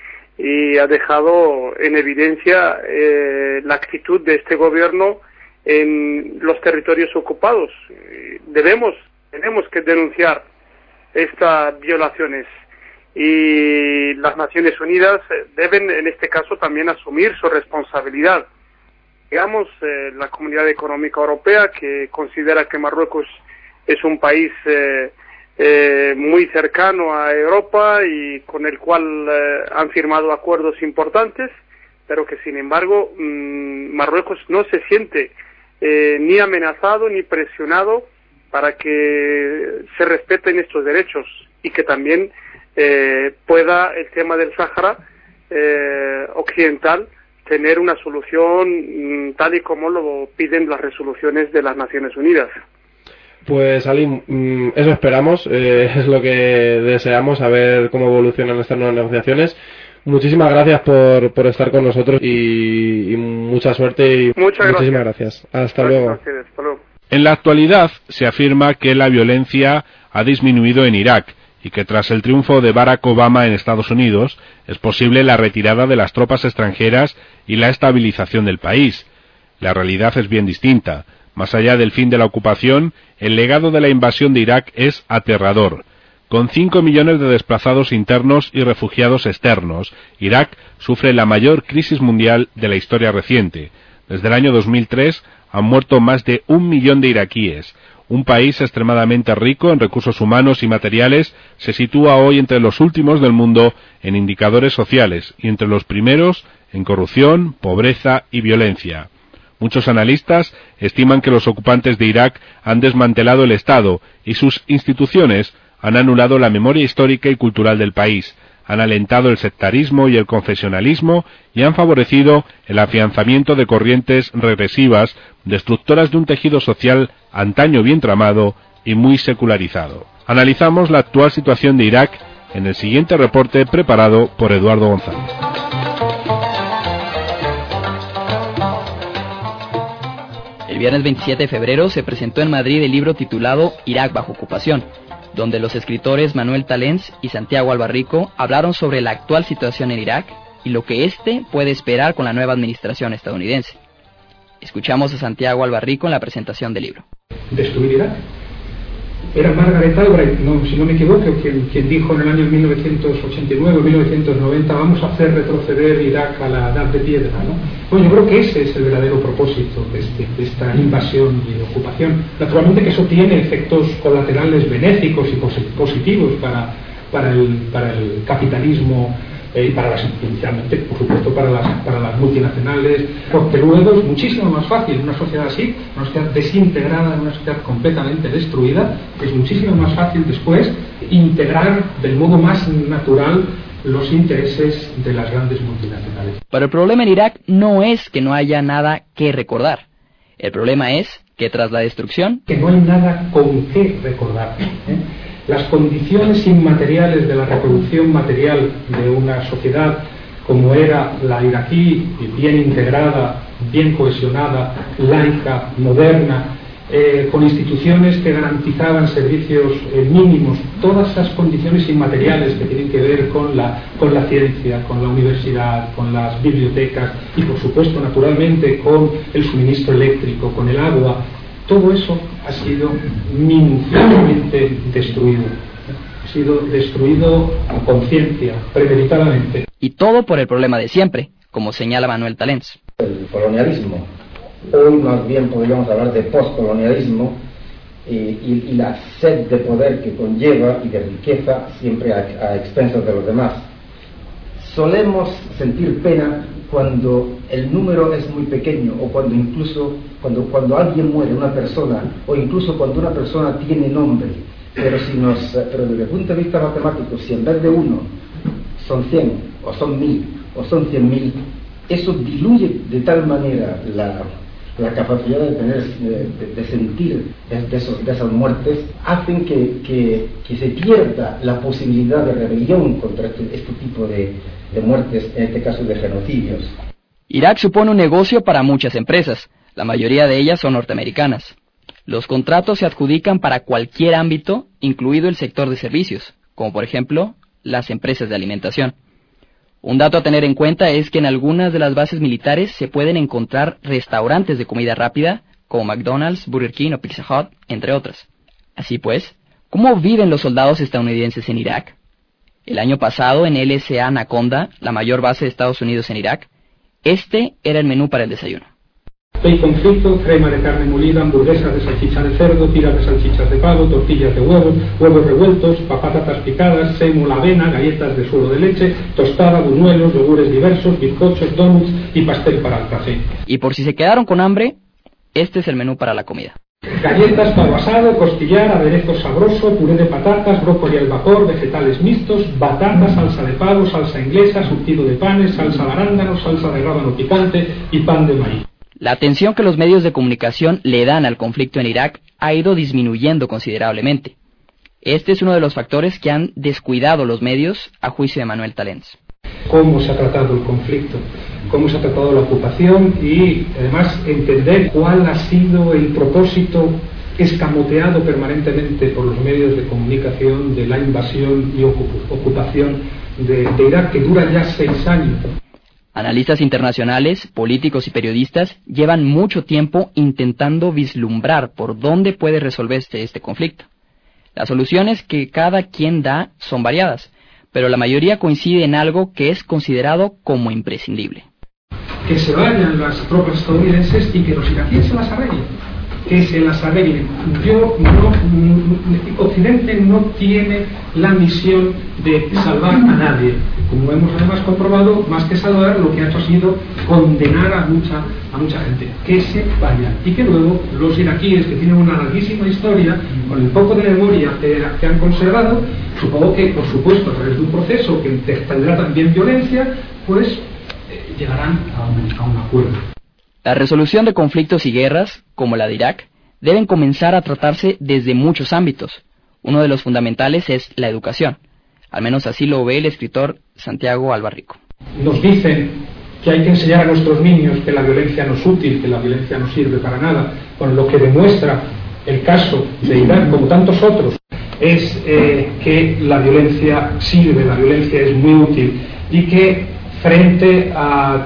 y ha dejado en evidencia eh, la actitud de este gobierno en los territorios ocupados. Debemos, tenemos que denunciar estas violaciones y las Naciones Unidas deben en este caso también asumir su responsabilidad. Digamos, eh, la Comunidad Económica Europea, que considera que Marruecos es un país eh, eh, muy cercano a Europa y con el cual eh, han firmado acuerdos importantes, pero que sin embargo mmm, Marruecos no se siente eh, ni amenazado ni presionado para que se respeten estos derechos y que también eh, pueda el tema del Sáhara eh, occidental tener una solución tal y como lo piden las resoluciones de las Naciones Unidas. Pues Ali, eso esperamos, eh, es lo que deseamos, a ver cómo evolucionan estas nuevas negociaciones. Muchísimas gracias por, por estar con nosotros y, y mucha suerte y Muchas muchísimas gracias. gracias. Hasta gracias luego. a ustedes. Hasta luego. En la actualidad se afirma que la violencia ha disminuido en Irak y que tras el triunfo de Barack Obama en Estados Unidos es posible la retirada de las tropas extranjeras y la estabilización del país. La realidad es bien distinta. Más allá del fin de la ocupación, el legado de la invasión de Irak es aterrador. Con cinco millones de desplazados internos y refugiados externos, Irak sufre la mayor crisis mundial de la historia reciente. Desde el año dos mil tres han muerto más de un millón de iraquíes. Un país extremadamente rico en recursos humanos y materiales se sitúa hoy entre los últimos del mundo en indicadores sociales y entre los primeros en corrupción, pobreza y violencia. Muchos analistas estiman que los ocupantes de Irak han desmantelado el Estado y sus instituciones han anulado la memoria histórica y cultural del país, han alentado el sectarismo y el confesionalismo y han favorecido el afianzamiento de corrientes regresivas, destructoras de un tejido social antaño bien tramado y muy secularizado. Analizamos la actual situación de Irak en el siguiente reporte preparado por Eduardo González. El viernes veintisiete de febrero se presentó en Madrid el libro titulado Irak bajo ocupación, donde los escritores Manuel Talens y Santiago Albarrico hablaron sobre la actual situación en Irak y lo que éste puede esperar con la nueva administración estadounidense. Escuchamos a Santiago Albarrico en la presentación del libro. ¿Destruir Irak? Era Margaret Albright, no, si no me equivoco, quien, quien dijo en el año mil novecientos ochenta y nueve o mil novecientos noventa vamos a hacer retroceder Irak a la edad de piedra, ¿no? Bueno, yo creo que ese es el verdadero propósito de, este, de esta invasión y ocupación. Naturalmente que eso tiene efectos colaterales benéficos y positivos para, para, el, para el capitalismo eh, y para las, inicialmente, por supuesto, para las, para las multinacionales, porque luego es muchísimo más fácil una sociedad así, una sociedad desintegrada, una sociedad completamente destruida, es muchísimo más fácil después integrar del modo más natural los intereses de las grandes multinacionales. Pero el problema en Irak no es que no haya nada que recordar. El problema es que tras la destrucción... que no hay nada con qué recordar, ¿eh? Las condiciones inmateriales de la reproducción material de una sociedad como era la iraquí, bien integrada, bien cohesionada, laica, moderna, eh, con instituciones que garantizaban servicios eh, mínimos, todas esas condiciones inmateriales que tienen que ver con la, con la ciencia, con la universidad, con las bibliotecas y por supuesto naturalmente con el suministro eléctrico, con el agua, todo eso ha sido minuciosamente destruido. Ha sido destruido a conciencia, premeditadamente. Y todo por el problema de siempre, como señala Manuel Talens. El colonialismo. Hoy más bien podríamos hablar de postcolonialismo y, y, y la sed de poder que conlleva y de riqueza siempre a, a expensas de los demás. Solemos sentir pena cuando el número es muy pequeño o cuando incluso cuando, cuando alguien muere, una persona, o incluso cuando una persona tiene nombre. Pero, si nos, pero desde el punto de vista matemático, si en vez de uno son cien, o son mil, o son cien mil, eso diluye de tal manera la, la capacidad de tener, de, de sentir de, de, esos, de esas muertes, hacen que, que, que se pierda la posibilidad de rebelión contra este, este tipo de, de muertes, en este caso de genocidios. Irak supone un negocio para muchas empresas, la mayoría de ellas son norteamericanas. Los contratos se adjudican para cualquier ámbito, incluido el sector de servicios, como por ejemplo las empresas de alimentación. Un dato a tener en cuenta es que en algunas de las bases militares se pueden encontrar restaurantes de comida rápida, como McDonald's, Burger King o Pizza Hut, entre otras. Así pues, ¿cómo viven los soldados estadounidenses en Irak? El año pasado, en L S A Anaconda, la mayor base de Estados Unidos en Irak, este era el menú para el desayuno. Bacon frito, crema de carne molida, hamburguesas de salchicha de cerdo, tiras de salchichas de pavo, tortillas de huevos, huevos revueltos, patatas picadas, sémola, avena, galletas de suero de leche, tostada, buñuelos, yogures diversos, bizcochos, donuts y pastel para el café. Y por si se quedaron con hambre, este es el menú para la comida. Galletas, pavo asado, costillar, aderezo sabroso, puré de patatas, brócoli al vapor, vegetales mixtos, batata, salsa de pavo, salsa inglesa, surtido de panes, salsa de arándanos, salsa de rábano picante y pan de maíz. La atención que los medios de comunicación le dan al conflicto en Irak ha ido disminuyendo considerablemente. Este es uno de los factores que han descuidado los medios, a juicio de Manuel Talens. Cómo se ha tratado el conflicto, cómo se ha tratado la ocupación y además entender cuál ha sido el propósito escamoteado permanentemente por los medios de comunicación de la invasión y ocupación de, de Irak, que dura ya seis años. Analistas internacionales, políticos y periodistas llevan mucho tiempo intentando vislumbrar por dónde puede resolverse este conflicto. Las soluciones que cada quien da son variadas, pero la mayoría coincide en algo que es considerado como imprescindible. Que se vayan las tropas estadounidenses y que los iraquíes se las arreglen. Que se las arreglen. Yo no, Occidente no tiene la misión de salvar a nadie. Como hemos además comprobado, más que salvar, lo que ha hecho ha sido condenar a mucha, a mucha gente. Que se vayan. Y que luego los iraquíes, que tienen una larguísima historia, con el poco de memoria que, que han conservado, supongo que, por supuesto, a través de un proceso que tendrá también violencia, pues eh, llegarán a un, a un acuerdo. La resolución de conflictos y guerras, como la de Irak, deben comenzar a tratarse desde muchos ámbitos. Uno de los fundamentales es la educación. Al menos así lo ve el escritor Santiago Albarrico. Nos dicen que hay que enseñar a nuestros niños que la violencia no es útil, que la violencia no sirve para nada, con lo que demuestra el caso de Irak, como tantos otros, es eh, que la violencia sirve, la violencia es muy útil, y que frente a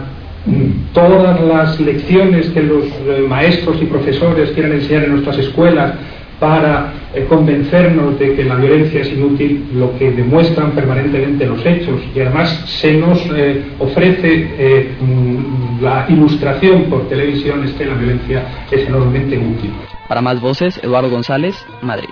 todas las lecciones que los eh, maestros y profesores quieran enseñar en nuestras escuelas para eh, convencernos de que la violencia es inútil, lo que demuestran permanentemente los hechos, y además se nos eh, ofrece eh, la ilustración por televisión, es que la violencia es enormemente útil. Para más voces, Eduardo González, Madrid.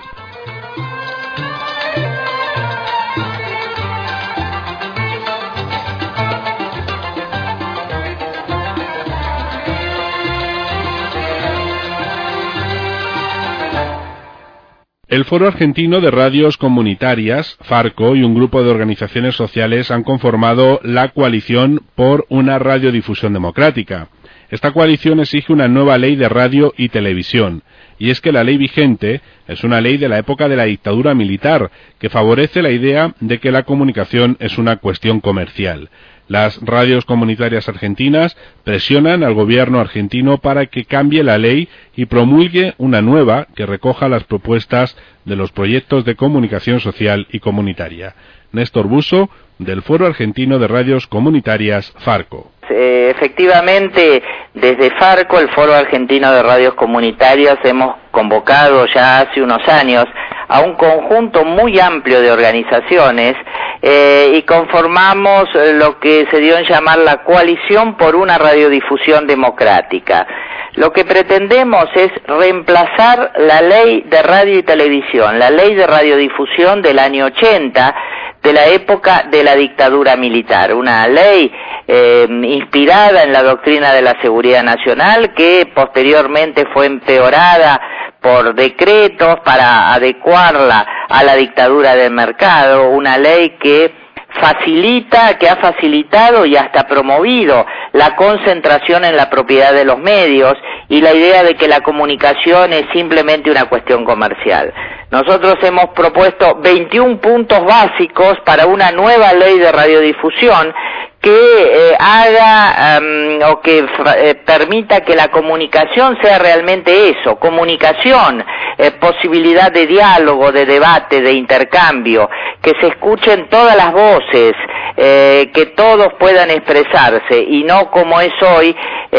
El Foro Argentino de Radios Comunitarias, FARCO, y un grupo de organizaciones sociales han conformado la Coalición por una Radiodifusión Democrática. Esta coalición exige una nueva ley de radio y televisión, y es que la ley vigente es una ley de la época de la dictadura militar, que favorece la idea de que la comunicación es una cuestión comercial. Las radios comunitarias argentinas presionan al gobierno argentino para que cambie la ley y promulgue una nueva que recoja las propuestas de los proyectos de comunicación social y comunitaria. Néstor Buso, del Foro Argentino de Radios Comunitarias, FARCO. Eh, efectivamente, desde FARCO, el Foro Argentino de Radios Comunitarias, hemos convocado ya hace unos años a un conjunto muy amplio de organizaciones eh, y conformamos lo que se dio en llamar la Coalición por una Radiodifusión Democrática. Lo que pretendemos es reemplazar la ley de radio y televisión, la ley de radiodifusión del año ochenta, de la época de la dictadura militar, una ley eh, inspirada en la doctrina de la seguridad nacional que posteriormente fue empeorada por decretos para adecuarla a la dictadura del mercado, una ley que facilita, que ha facilitado y hasta promovido la concentración en la propiedad de los medios y la idea de que la comunicación es simplemente una cuestión comercial. Nosotros hemos propuesto veintiún puntos básicos para una nueva ley de radiodifusión que eh, haga um, o que eh, permita que la comunicación sea realmente eso, comunicación, eh, posibilidad de diálogo, de debate, de intercambio, que se escuchen todas las voces, eh, que todos puedan expresarse y no como es hoy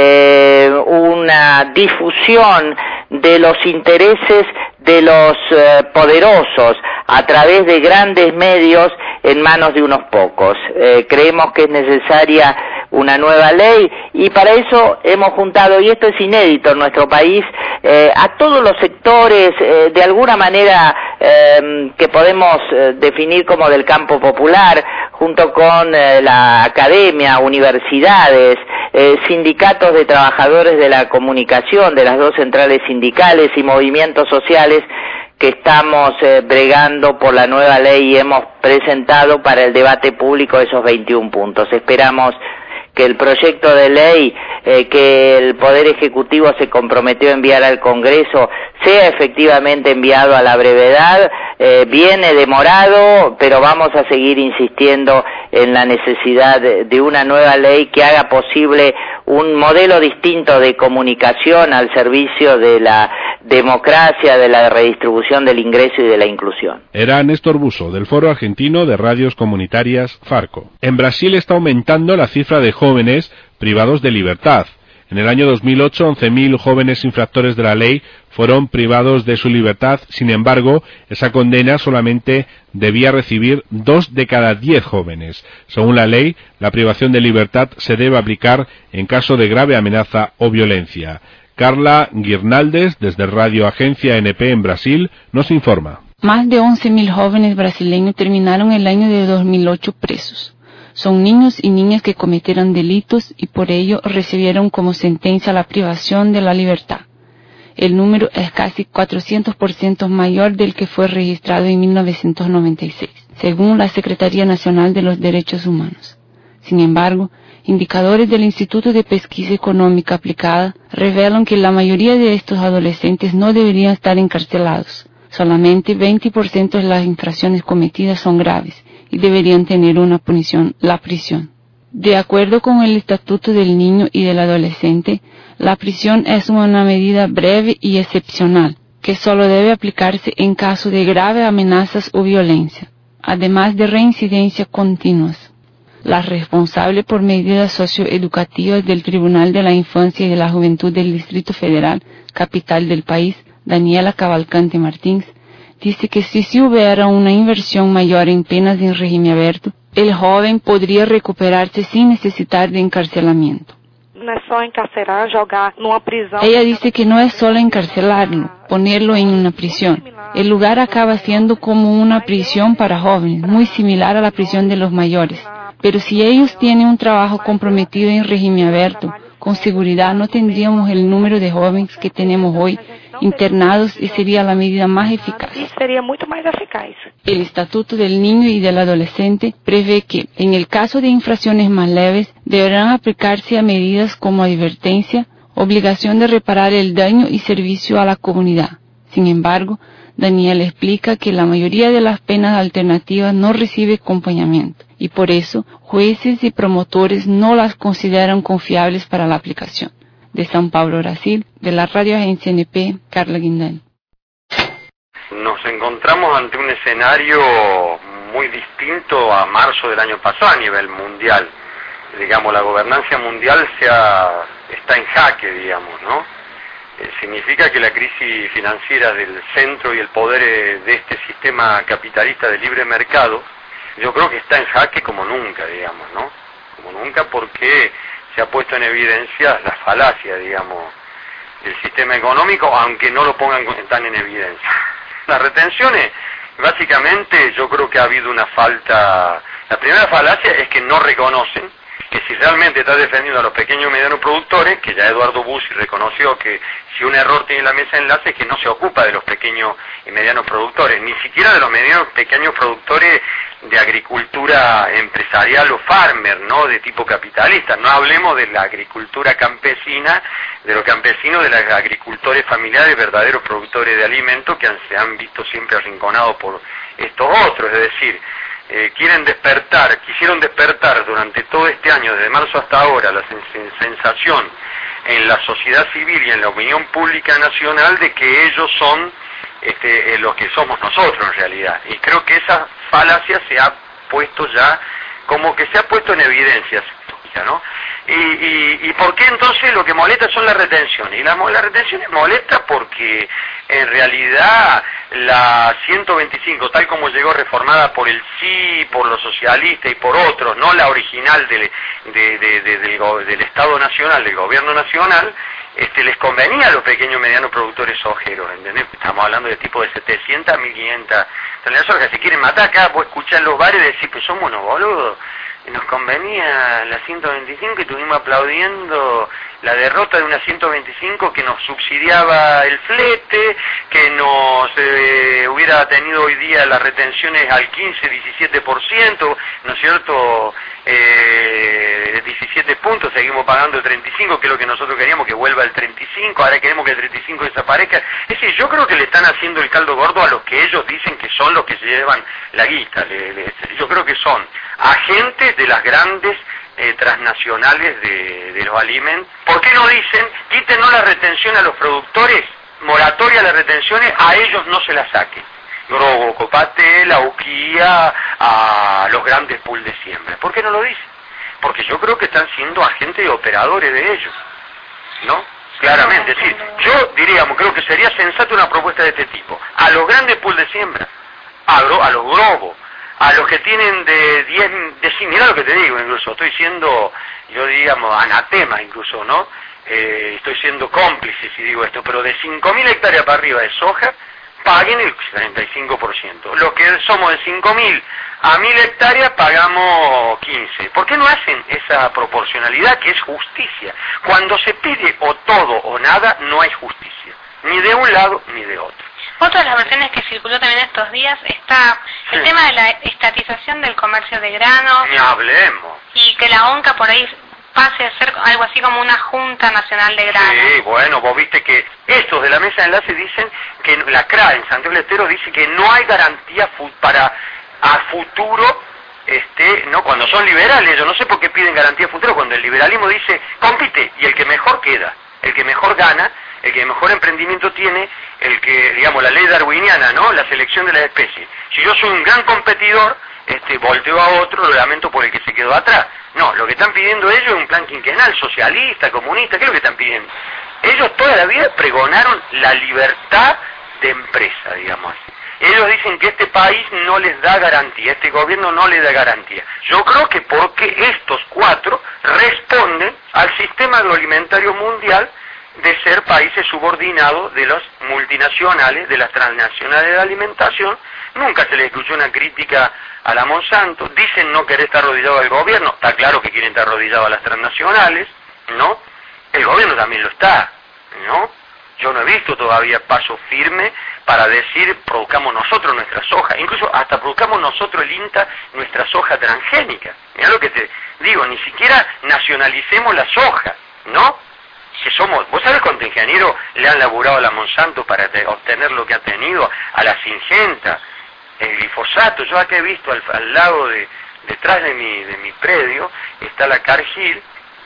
eh, una difusión de los intereses de los eh, poderosos a través de grandes medios en manos de unos pocos. Eh, creemos que es necesaria una nueva ley y para eso hemos juntado, y esto es inédito en nuestro país, eh, a todos los sectores eh, de alguna manera eh, que podemos eh, definir como del campo popular junto con eh, la academia, universidades, eh, sindicatos de trabajadores de la comunicación, de las dos centrales sindicales y movimientos sociales, que estamos eh, bregando por la nueva ley y hemos presentado para el debate público esos veintiún puntos. Esperamos que el proyecto de ley eh, que el Poder Ejecutivo se comprometió a enviar al Congreso sea efectivamente enviado a la brevedad. Eh, viene demorado, pero vamos a seguir insistiendo en la necesidad de, de una nueva ley que haga posible un modelo distinto de comunicación al servicio de la democracia, de la redistribución del ingreso y de la inclusión. Era Néstor Buso, del Foro Argentino de Radios Comunitarias, Farco. En Brasil está aumentando la cifra de jóvenes privados de libertad. En el año dos mil ocho, once mil jóvenes infractores de la ley fueron privados de su libertad. Sin embargo, esa condena solamente debía recibir dos de cada diez jóvenes. Según la ley, la privación de libertad se debe aplicar en caso de grave amenaza o violencia. Carla Guirnaldes, desde Radio Agencia N P en Brasil, nos informa. Más de once mil jóvenes brasileños terminaron el año de dos mil ocho presos. Son niños y niñas que cometieron delitos y por ello recibieron como sentencia la privación de la libertad. El número es casi cuatrocientos por ciento mayor del que fue registrado en mil novecientos noventa y seis, según la Secretaría Nacional de los Derechos Humanos. Sin embargo, indicadores del Instituto de Pesquisa Económica Aplicada revelan que la mayoría de estos adolescentes no deberían estar encarcelados. Solamente veinte por ciento de las infracciones cometidas son graves y deberían tener una punición, la prisión. De acuerdo con el Estatuto del Niño y del Adolescente, la prisión es una medida breve y excepcional, que solo debe aplicarse en caso de graves amenazas o violencia, además de reincidencias continuas. La responsable por medidas socioeducativas del Tribunal de la Infancia y de la Juventud del Distrito Federal, capital del país, Daniela Cavalcante Martins, dice que si se hubiera una inversión mayor en penas en régimen abierto, el joven podría recuperarse sin necesitar de encarcelamiento. No es solo encarcelar, jogar numa prisão. Ella dice que no es solo encarcelarlo, ponerlo en una prisión. El lugar acaba siendo como una prisión para jóvenes, muy similar a la prisión de los mayores. Pero si ellos tienen un trabajo comprometido en régimen abierto, con seguridad no tendríamos el número de jóvenes que tenemos hoy internados y sería la medida más eficaz. Sería mucho más eficaz. El Estatuto del Niño y del Adolescente prevé que, en el caso de infracciones más leves, deberán aplicarse a medidas como advertencia, obligación de reparar el daño y servicio a la comunidad. Sin embargo, Daniel explica que la mayoría de las penas alternativas no recibe acompañamiento y por eso jueces y promotores no las consideran confiables para la aplicación. De São Paulo, Brasil, de la Radio Agencia N P, Carla Guindani. Nos encontramos ante un escenario muy distinto a marzo del año pasado a nivel mundial. Digamos, la gobernanza mundial se ha, está en jaque, digamos, ¿no? Eh, significa que la crisis financiera del centro y el poder eh, de este sistema capitalista de libre mercado, yo creo que está en jaque como nunca, digamos, ¿no? Como nunca porque se ha puesto en evidencia la falacia, digamos, del sistema económico, aunque no lo pongan tan en evidencia. Las retenciones, básicamente, yo creo que ha habido una falta. La primera falacia es que no reconocen que si realmente está defendiendo a los pequeños y medianos productores, que ya Eduardo Bussi reconoció que si un error tiene la mesa de enlace es que no se ocupa de los pequeños y medianos productores, ni siquiera de los medianos pequeños productores de agricultura empresarial o farmer, ¿no? De tipo capitalista. No hablemos de la agricultura campesina, de los campesinos, de los agricultores familiares, verdaderos productores de alimentos que han, se han visto siempre arrinconados por estos otros, es decir, Eh, quieren despertar, quisieron despertar durante todo este año, desde marzo hasta ahora, la sens- sensación en la sociedad civil y en la opinión pública nacional de que ellos son este, eh, los que somos nosotros en realidad. Y creo que esa falacia se ha puesto ya, como que se ha puesto en evidencia, ¿no? ¿Y, y, y por qué entonces lo que molesta son las retenciones? Y la, la retención molesta porque en realidad la ciento veinticinco, tal como llegó reformada por el S I I, por los socialistas y por otros, no la original del, de, de, de, del, del Estado Nacional, del Gobierno Nacional, este, les convenía a los pequeños y medianos productores sojeros, ¿entendés? Estamos hablando de tipo de setecientas, mil quinientas toneladas de soja. Si quieren matar acá, vos escuchás en los bares y decís, pues somos unos boludos. Y nos convenía la ciento veinticinco y estuvimos aplaudiendo la derrota de una ciento veinticinco que nos subsidiaba el flete, que nos eh, hubiera tenido hoy día las retenciones al quince, diecisiete por ciento, ¿no es cierto? Eh, diecisiete puntos, seguimos pagando el treinta y cinco, que es lo que nosotros queríamos, que vuelva el treinta y cinco, ahora queremos que el treinta y cinco desaparezca. Es decir, yo creo que le están haciendo el caldo gordo a los que ellos dicen que son los que se llevan la guita. Le, le, yo creo que son agentes de las grandes eh, transnacionales de, de los alimentos. ¿Por qué no dicen, quítenos la retención a los productores, moratoria a las retenciones, a ellos no se la saquen? Grobo, Copate, la Uquía, a los grandes pools de siembra. ¿Por qué no lo dicen? Porque yo creo que están siendo agentes y operadores de ellos, ¿no? Claramente, es decir, yo diríamos, creo que sería sensato una propuesta de este tipo. A los grandes pools de siembra, a, a los Grobo, a los que tienen de diez, de sí, mira lo que te digo, incluso estoy siendo, yo digamos, anatema incluso, ¿no? Eh, estoy siendo cómplice si digo esto, pero de cinco mil hectáreas para arriba de soja, paguen el treinta y cinco por ciento. Los que somos de cinco mil a mil hectáreas pagamos quince. ¿Por qué no hacen esa proporcionalidad que es justicia? Cuando se pide o todo o nada, no hay justicia, ni de un lado ni de otro. Otra de las versiones que circuló también estos días está el sí. tema de la estatización del comercio de granos. Ni hablemos. Y que la ONCA por ahí pase a ser algo así como una Junta Nacional de Granos. Sí, bueno, vos viste que estos de la mesa de enlace dicen que la C R A en Santiago del Estero dice que no hay garantía para a futuro, este, no, cuando son liberales, yo no sé por qué piden garantía a futuro cuando el liberalismo dice compite y el que mejor queda, el que mejor gana, el que mejor emprendimiento tiene, el que, digamos, la ley darwiniana, ¿no? La selección de las especies. Si yo soy un gran competidor, este, volteo a otro, lo lamento por el que se quedó atrás. No, lo que están pidiendo ellos es un plan quinquenal, socialista, comunista, ¿qué es lo que están pidiendo? Ellos toda la vida pregonaron la libertad de empresa, digamos así. Ellos dicen que este país no les da garantía, este gobierno no les da garantía. Yo creo que porque estos cuatro responden al sistema agroalimentario mundial de ser países subordinados de los multinacionales, de las transnacionales de la alimentación. Nunca se les escuchó una crítica a la Monsanto. Dicen no querer estar arrodillado al gobierno. Está claro que quieren estar arrodillados a las transnacionales, ¿no? El gobierno también lo está, ¿no? Yo no he visto todavía paso firme para decir produzcamos nosotros nuestra soja. Incluso hasta produzcamos nosotros el INTA nuestra soja transgénica. Mirá lo que te digo, ni siquiera nacionalicemos la soja, ¿no? Que somos, ¿vos sabés cuántos ingenieros le han laburado a la Monsanto para te, obtener lo que ha tenido? A la Syngenta, el glifosato. Yo acá he visto al, al lado de, detrás de mi, de mi predio, está la Cargill,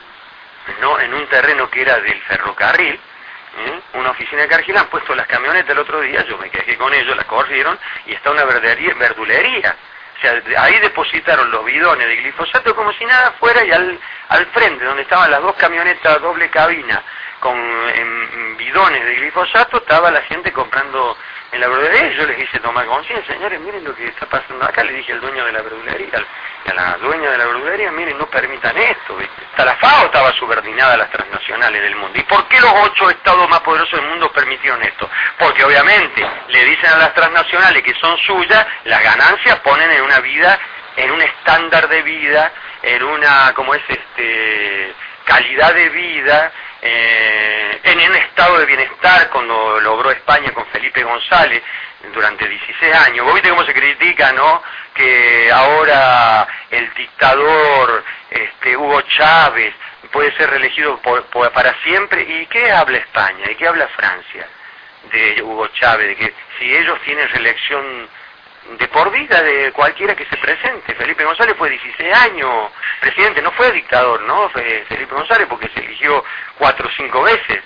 ¿no? En un terreno que era del ferrocarril, ¿eh? Una oficina de Cargill, han puesto las camionetas el otro día, yo me quejé con ellos, las corrieron, y está una verdulería, verdulería. O sea, ahí depositaron los bidones de glifosato como si nada fuera, y al, al frente, donde estaban las dos camionetas doble cabina con en, bidones de glifosato, estaba la gente comprando en la verdulería. Yo les hice tomar conciencia, señores, miren lo que está pasando acá. Le dije al dueño de la verdulería, a la dueña de la verdulería, miren, no permitan esto, ¿viste? Hasta la FAO estaba subordinada a las transnacionales del mundo. ¿Y por qué los ocho estados más poderosos del mundo permitieron esto? Porque obviamente le dicen a las transnacionales que son suyas, las ganancias ponen en una vida, en un estándar de vida, en una, como es este, calidad de vida, eh, en un estado de bienestar, cuando logró España con Felipe González durante dieciséis años. Vos viste cómo se critica, ¿no?, que ahora el dictador este, Hugo Chávez puede ser reelegido por, por, para siempre. ¿Y qué habla España? ¿De qué habla Francia? De Hugo Chávez, de que si ellos tienen reelección de por vida de cualquiera que se presente. Felipe González fue dieciséis años presidente, no fue dictador, ¿no? Felipe González, porque se eligió cuatro o cinco veces.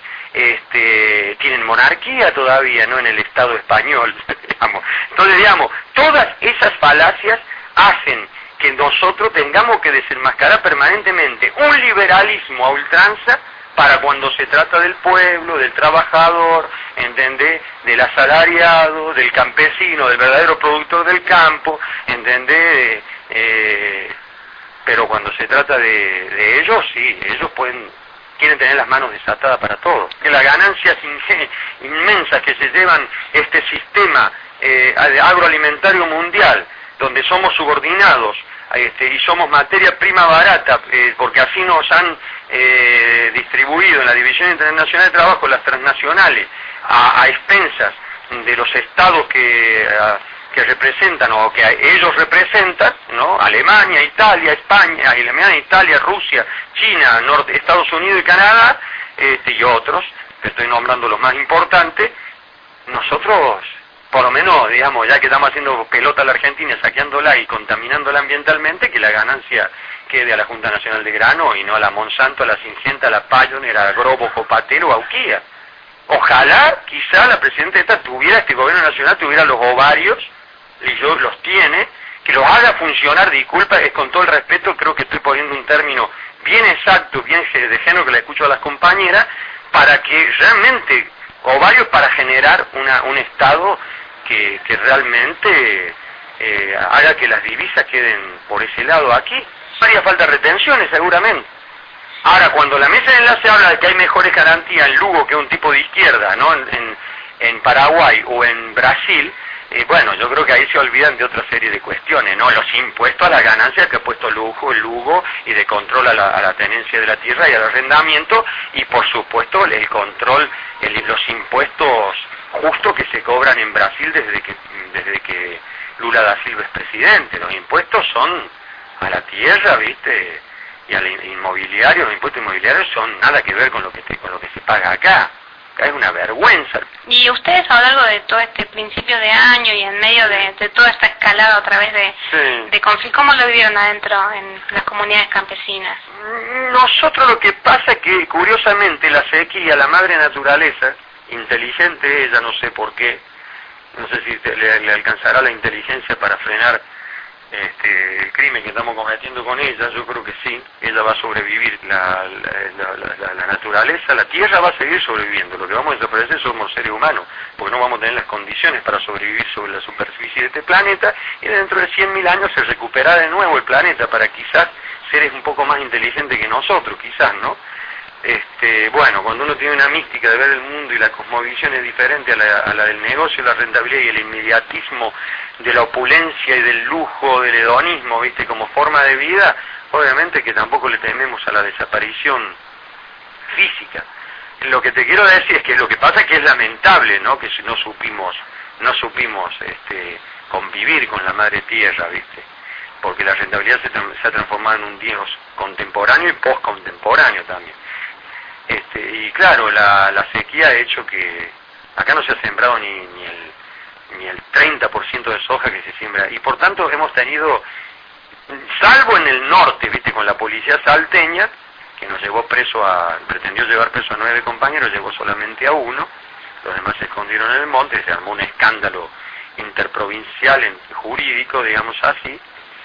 Este, tienen monarquía todavía, ¿no?, en el Estado español, digamos. Entonces, digamos, todas esas falacias hacen que nosotros tengamos que desenmascarar permanentemente un liberalismo a ultranza para cuando se trata del pueblo, del trabajador, ¿entendés? Del asalariado, del campesino, del verdadero productor del campo, ¿entendés? Eh, pero cuando se trata de, de ellos, sí, ellos pueden, quieren tener las manos desatadas para todo. Que las ganancias inmensas que se llevan este sistema eh, agroalimentario mundial, donde somos subordinados, Este, y somos materia prima barata, eh, porque así nos han eh, distribuido en la División Internacional de Trabajo las transnacionales a, a expensas de los estados que, a, que representan o que ellos representan, ¿no? Alemania, Italia, España, Alemania, Italia, Rusia, China, Norte, Estados Unidos y Canadá, este, y otros, que estoy nombrando los más importantes. Nosotros, por lo menos, digamos, ya que estamos haciendo pelota a la Argentina, saqueándola y contaminándola ambientalmente, que la ganancia quede a la Junta Nacional de Grano y no a la Monsanto, a la Syngenta, a la Pioneer, a Grobo, Copatel o a Uquía. Ojalá, quizá la presidenta esta tuviera, este gobierno nacional tuviera los ovarios, y yo los tiene, que los haga funcionar, disculpa, es con todo el respeto, creo que estoy poniendo un término bien exacto, bien de género que le escucho a las compañeras, para que realmente, ovarios para generar una, un Estado que, que realmente eh, haga que las divisas queden por ese lado aquí. Haría falta retenciones seguramente. Ahora, cuando la mesa de enlace habla de que hay mejores garantías en Lugo, que es un tipo de izquierda, ¿no? En, en, en Paraguay o en Brasil, eh, bueno, yo creo que ahí se olvidan de otra serie de cuestiones, ¿no? Los impuestos a las ganancias que ha puesto Lugo, el Lugo, y de control a la, a la tenencia de la tierra y al arrendamiento, y por supuesto el control, el, los impuestos justos que se cobran en Brasil desde que, desde que Lula da Silva es presidente. Los impuestos son a la tierra, ¿viste? Y al inmobiliario, los impuestos inmobiliarios son nada que ver con lo que te, con lo que se paga acá. Acá es una vergüenza. Y ustedes a lo largo de todo este principio de año y en medio de, de toda esta escalada a través de, sí. de conflicto, ¿cómo lo vivieron adentro en las comunidades campesinas? Nosotros lo que pasa es que curiosamente la sequía, la madre naturaleza, inteligente ella, no sé por qué, no sé si te, le, le alcanzará la inteligencia para frenar este, el crimen que estamos cometiendo con ella, yo creo que sí, ella va a sobrevivir, la, la, la, la, la naturaleza, la tierra va a seguir sobreviviendo, lo que vamos a desaparecer somos seres humanos, porque no vamos a tener las condiciones para sobrevivir sobre la superficie de este planeta, y dentro de cien mil años se recuperará de nuevo el planeta para quizás seres un poco más inteligentes que nosotros, quizás, ¿no? Este, bueno, cuando uno tiene una mística de ver el mundo y la cosmovisión es diferente a la, a la del negocio, la rentabilidad y el inmediatismo de la opulencia y del lujo, del hedonismo, ¿viste? Como forma de vida, obviamente que tampoco le tememos a la desaparición física. Lo que te quiero decir es que lo que pasa es que es lamentable, ¿no? Que no supimos, no supimos este, convivir con la madre tierra, ¿viste? Porque la rentabilidad se, se ha transformado en un dios contemporáneo y postcontemporáneo también. Este, y claro, la, la sequía ha hecho que acá no se ha sembrado ni, ni el ni el treinta por ciento de soja que se siembra, y por tanto hemos tenido, salvo en el norte, viste, con la policía salteña, que nos llevó preso a, pretendió llevar preso a nueve compañeros, llegó solamente a uno, los demás se escondieron en el monte, se armó un escándalo interprovincial, en, jurídico, digamos así,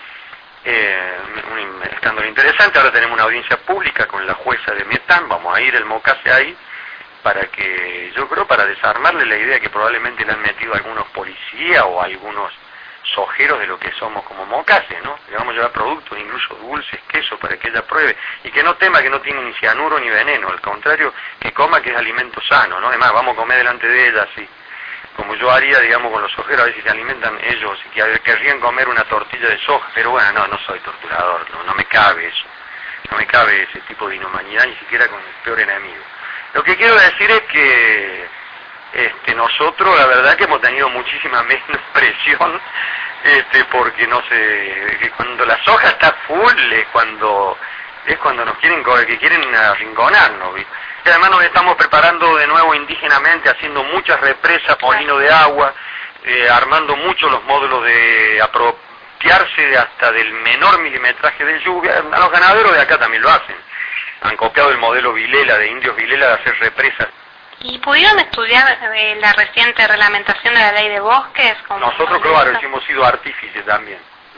Eh, un escándalo interesante. Ahora tenemos una audiencia pública con la jueza de Metán, vamos a ir el Mocase ahí para que, yo creo, para desarmarle la idea que probablemente le han metido algunos policías o algunos sojeros de lo que somos como Mocase, ¿no? Le vamos a llevar productos, incluso dulces, queso, para que ella pruebe y que no tema que no tiene ni cianuro ni veneno, al contrario, que coma que es alimento sano, ¿no? Además, vamos a comer delante de ella así, como yo haría, digamos, con los sojeros, a ver si se alimentan ellos, y que querrían comer una tortilla de soja, pero bueno, no, no soy torturador, no, no me cabe eso, no me cabe ese tipo de inhumanidad, ni siquiera con el peor enemigo. Lo que quiero decir es que este, nosotros, la verdad que hemos tenido muchísima menos presión, este, porque no sé, que cuando la soja está full es cuando, es cuando nos quieren, que quieren arrinconarnos, ¿viste? Y además nos estamos preparando de nuevo indígenamente, haciendo muchas represas, molino de agua, eh, armando mucho los módulos de apropiarse de hasta del menor milimetraje de lluvia. A los ganaderos de acá también lo hacen. Han copiado el modelo Vilela, de indios Vilela, de hacer represas. ¿Y pudieron estudiar eh, la reciente reglamentación de la ley de bosques? Nosotros, claro, hemos sido artífices también.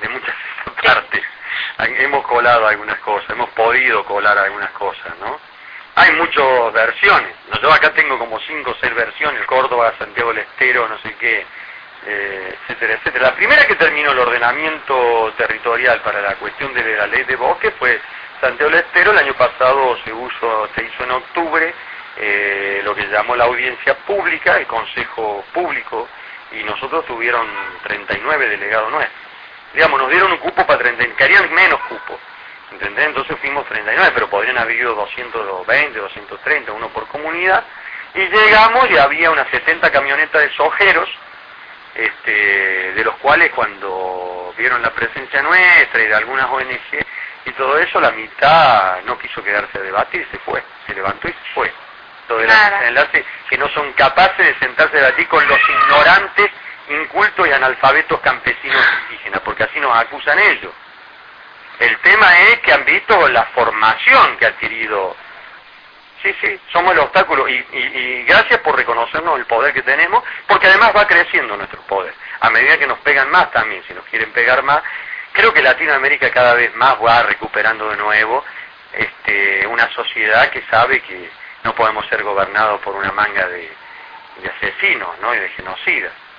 de muchas partes. Hemos colado algunas cosas, hemos podido colar algunas cosas, ¿no? Hay muchas versiones. Yo acá tengo como cinco o seis versiones, Córdoba, Santiago del Estero, no sé qué, eh, etcétera, etcétera. La primera que terminó el ordenamiento territorial para la cuestión de la ley de bosque fue Santiago del Estero. El año pasado se, uso, se hizo en octubre eh, lo que se llamó la audiencia pública, el Consejo Público, y nosotros tuvieron treinta y nueve delegados nuestros. Digamos, nos dieron un cupo para treinta, querían menos cupos, ¿entendés? Entonces fuimos treinta y nueve, pero podrían haber ido doscientos veinte, doscientos treinta, uno por comunidad, y llegamos y había unas setenta camionetas de sojeros, este, de los cuales cuando vieron la presencia nuestra y de algunas O N G y todo eso, la mitad no quiso quedarse a debatir, se fue, se levantó y se fue. Todo el enlace que no son capaces de sentarse a debatir con los ignorantes, incultos y analfabetos campesinos indígenas, porque así nos acusan ellos. El tema es que han visto la formación que ha adquirido. Sí, sí, somos el obstáculo, y, y, y gracias por reconocernos el poder que tenemos, porque además va creciendo nuestro poder, a medida que nos pegan más también, si nos quieren pegar más. Creo que Latinoamérica cada vez más va recuperando de nuevo este, una sociedad que sabe que no podemos ser gobernados por una manga de, de asesinos, ¿no? Y de genocidas.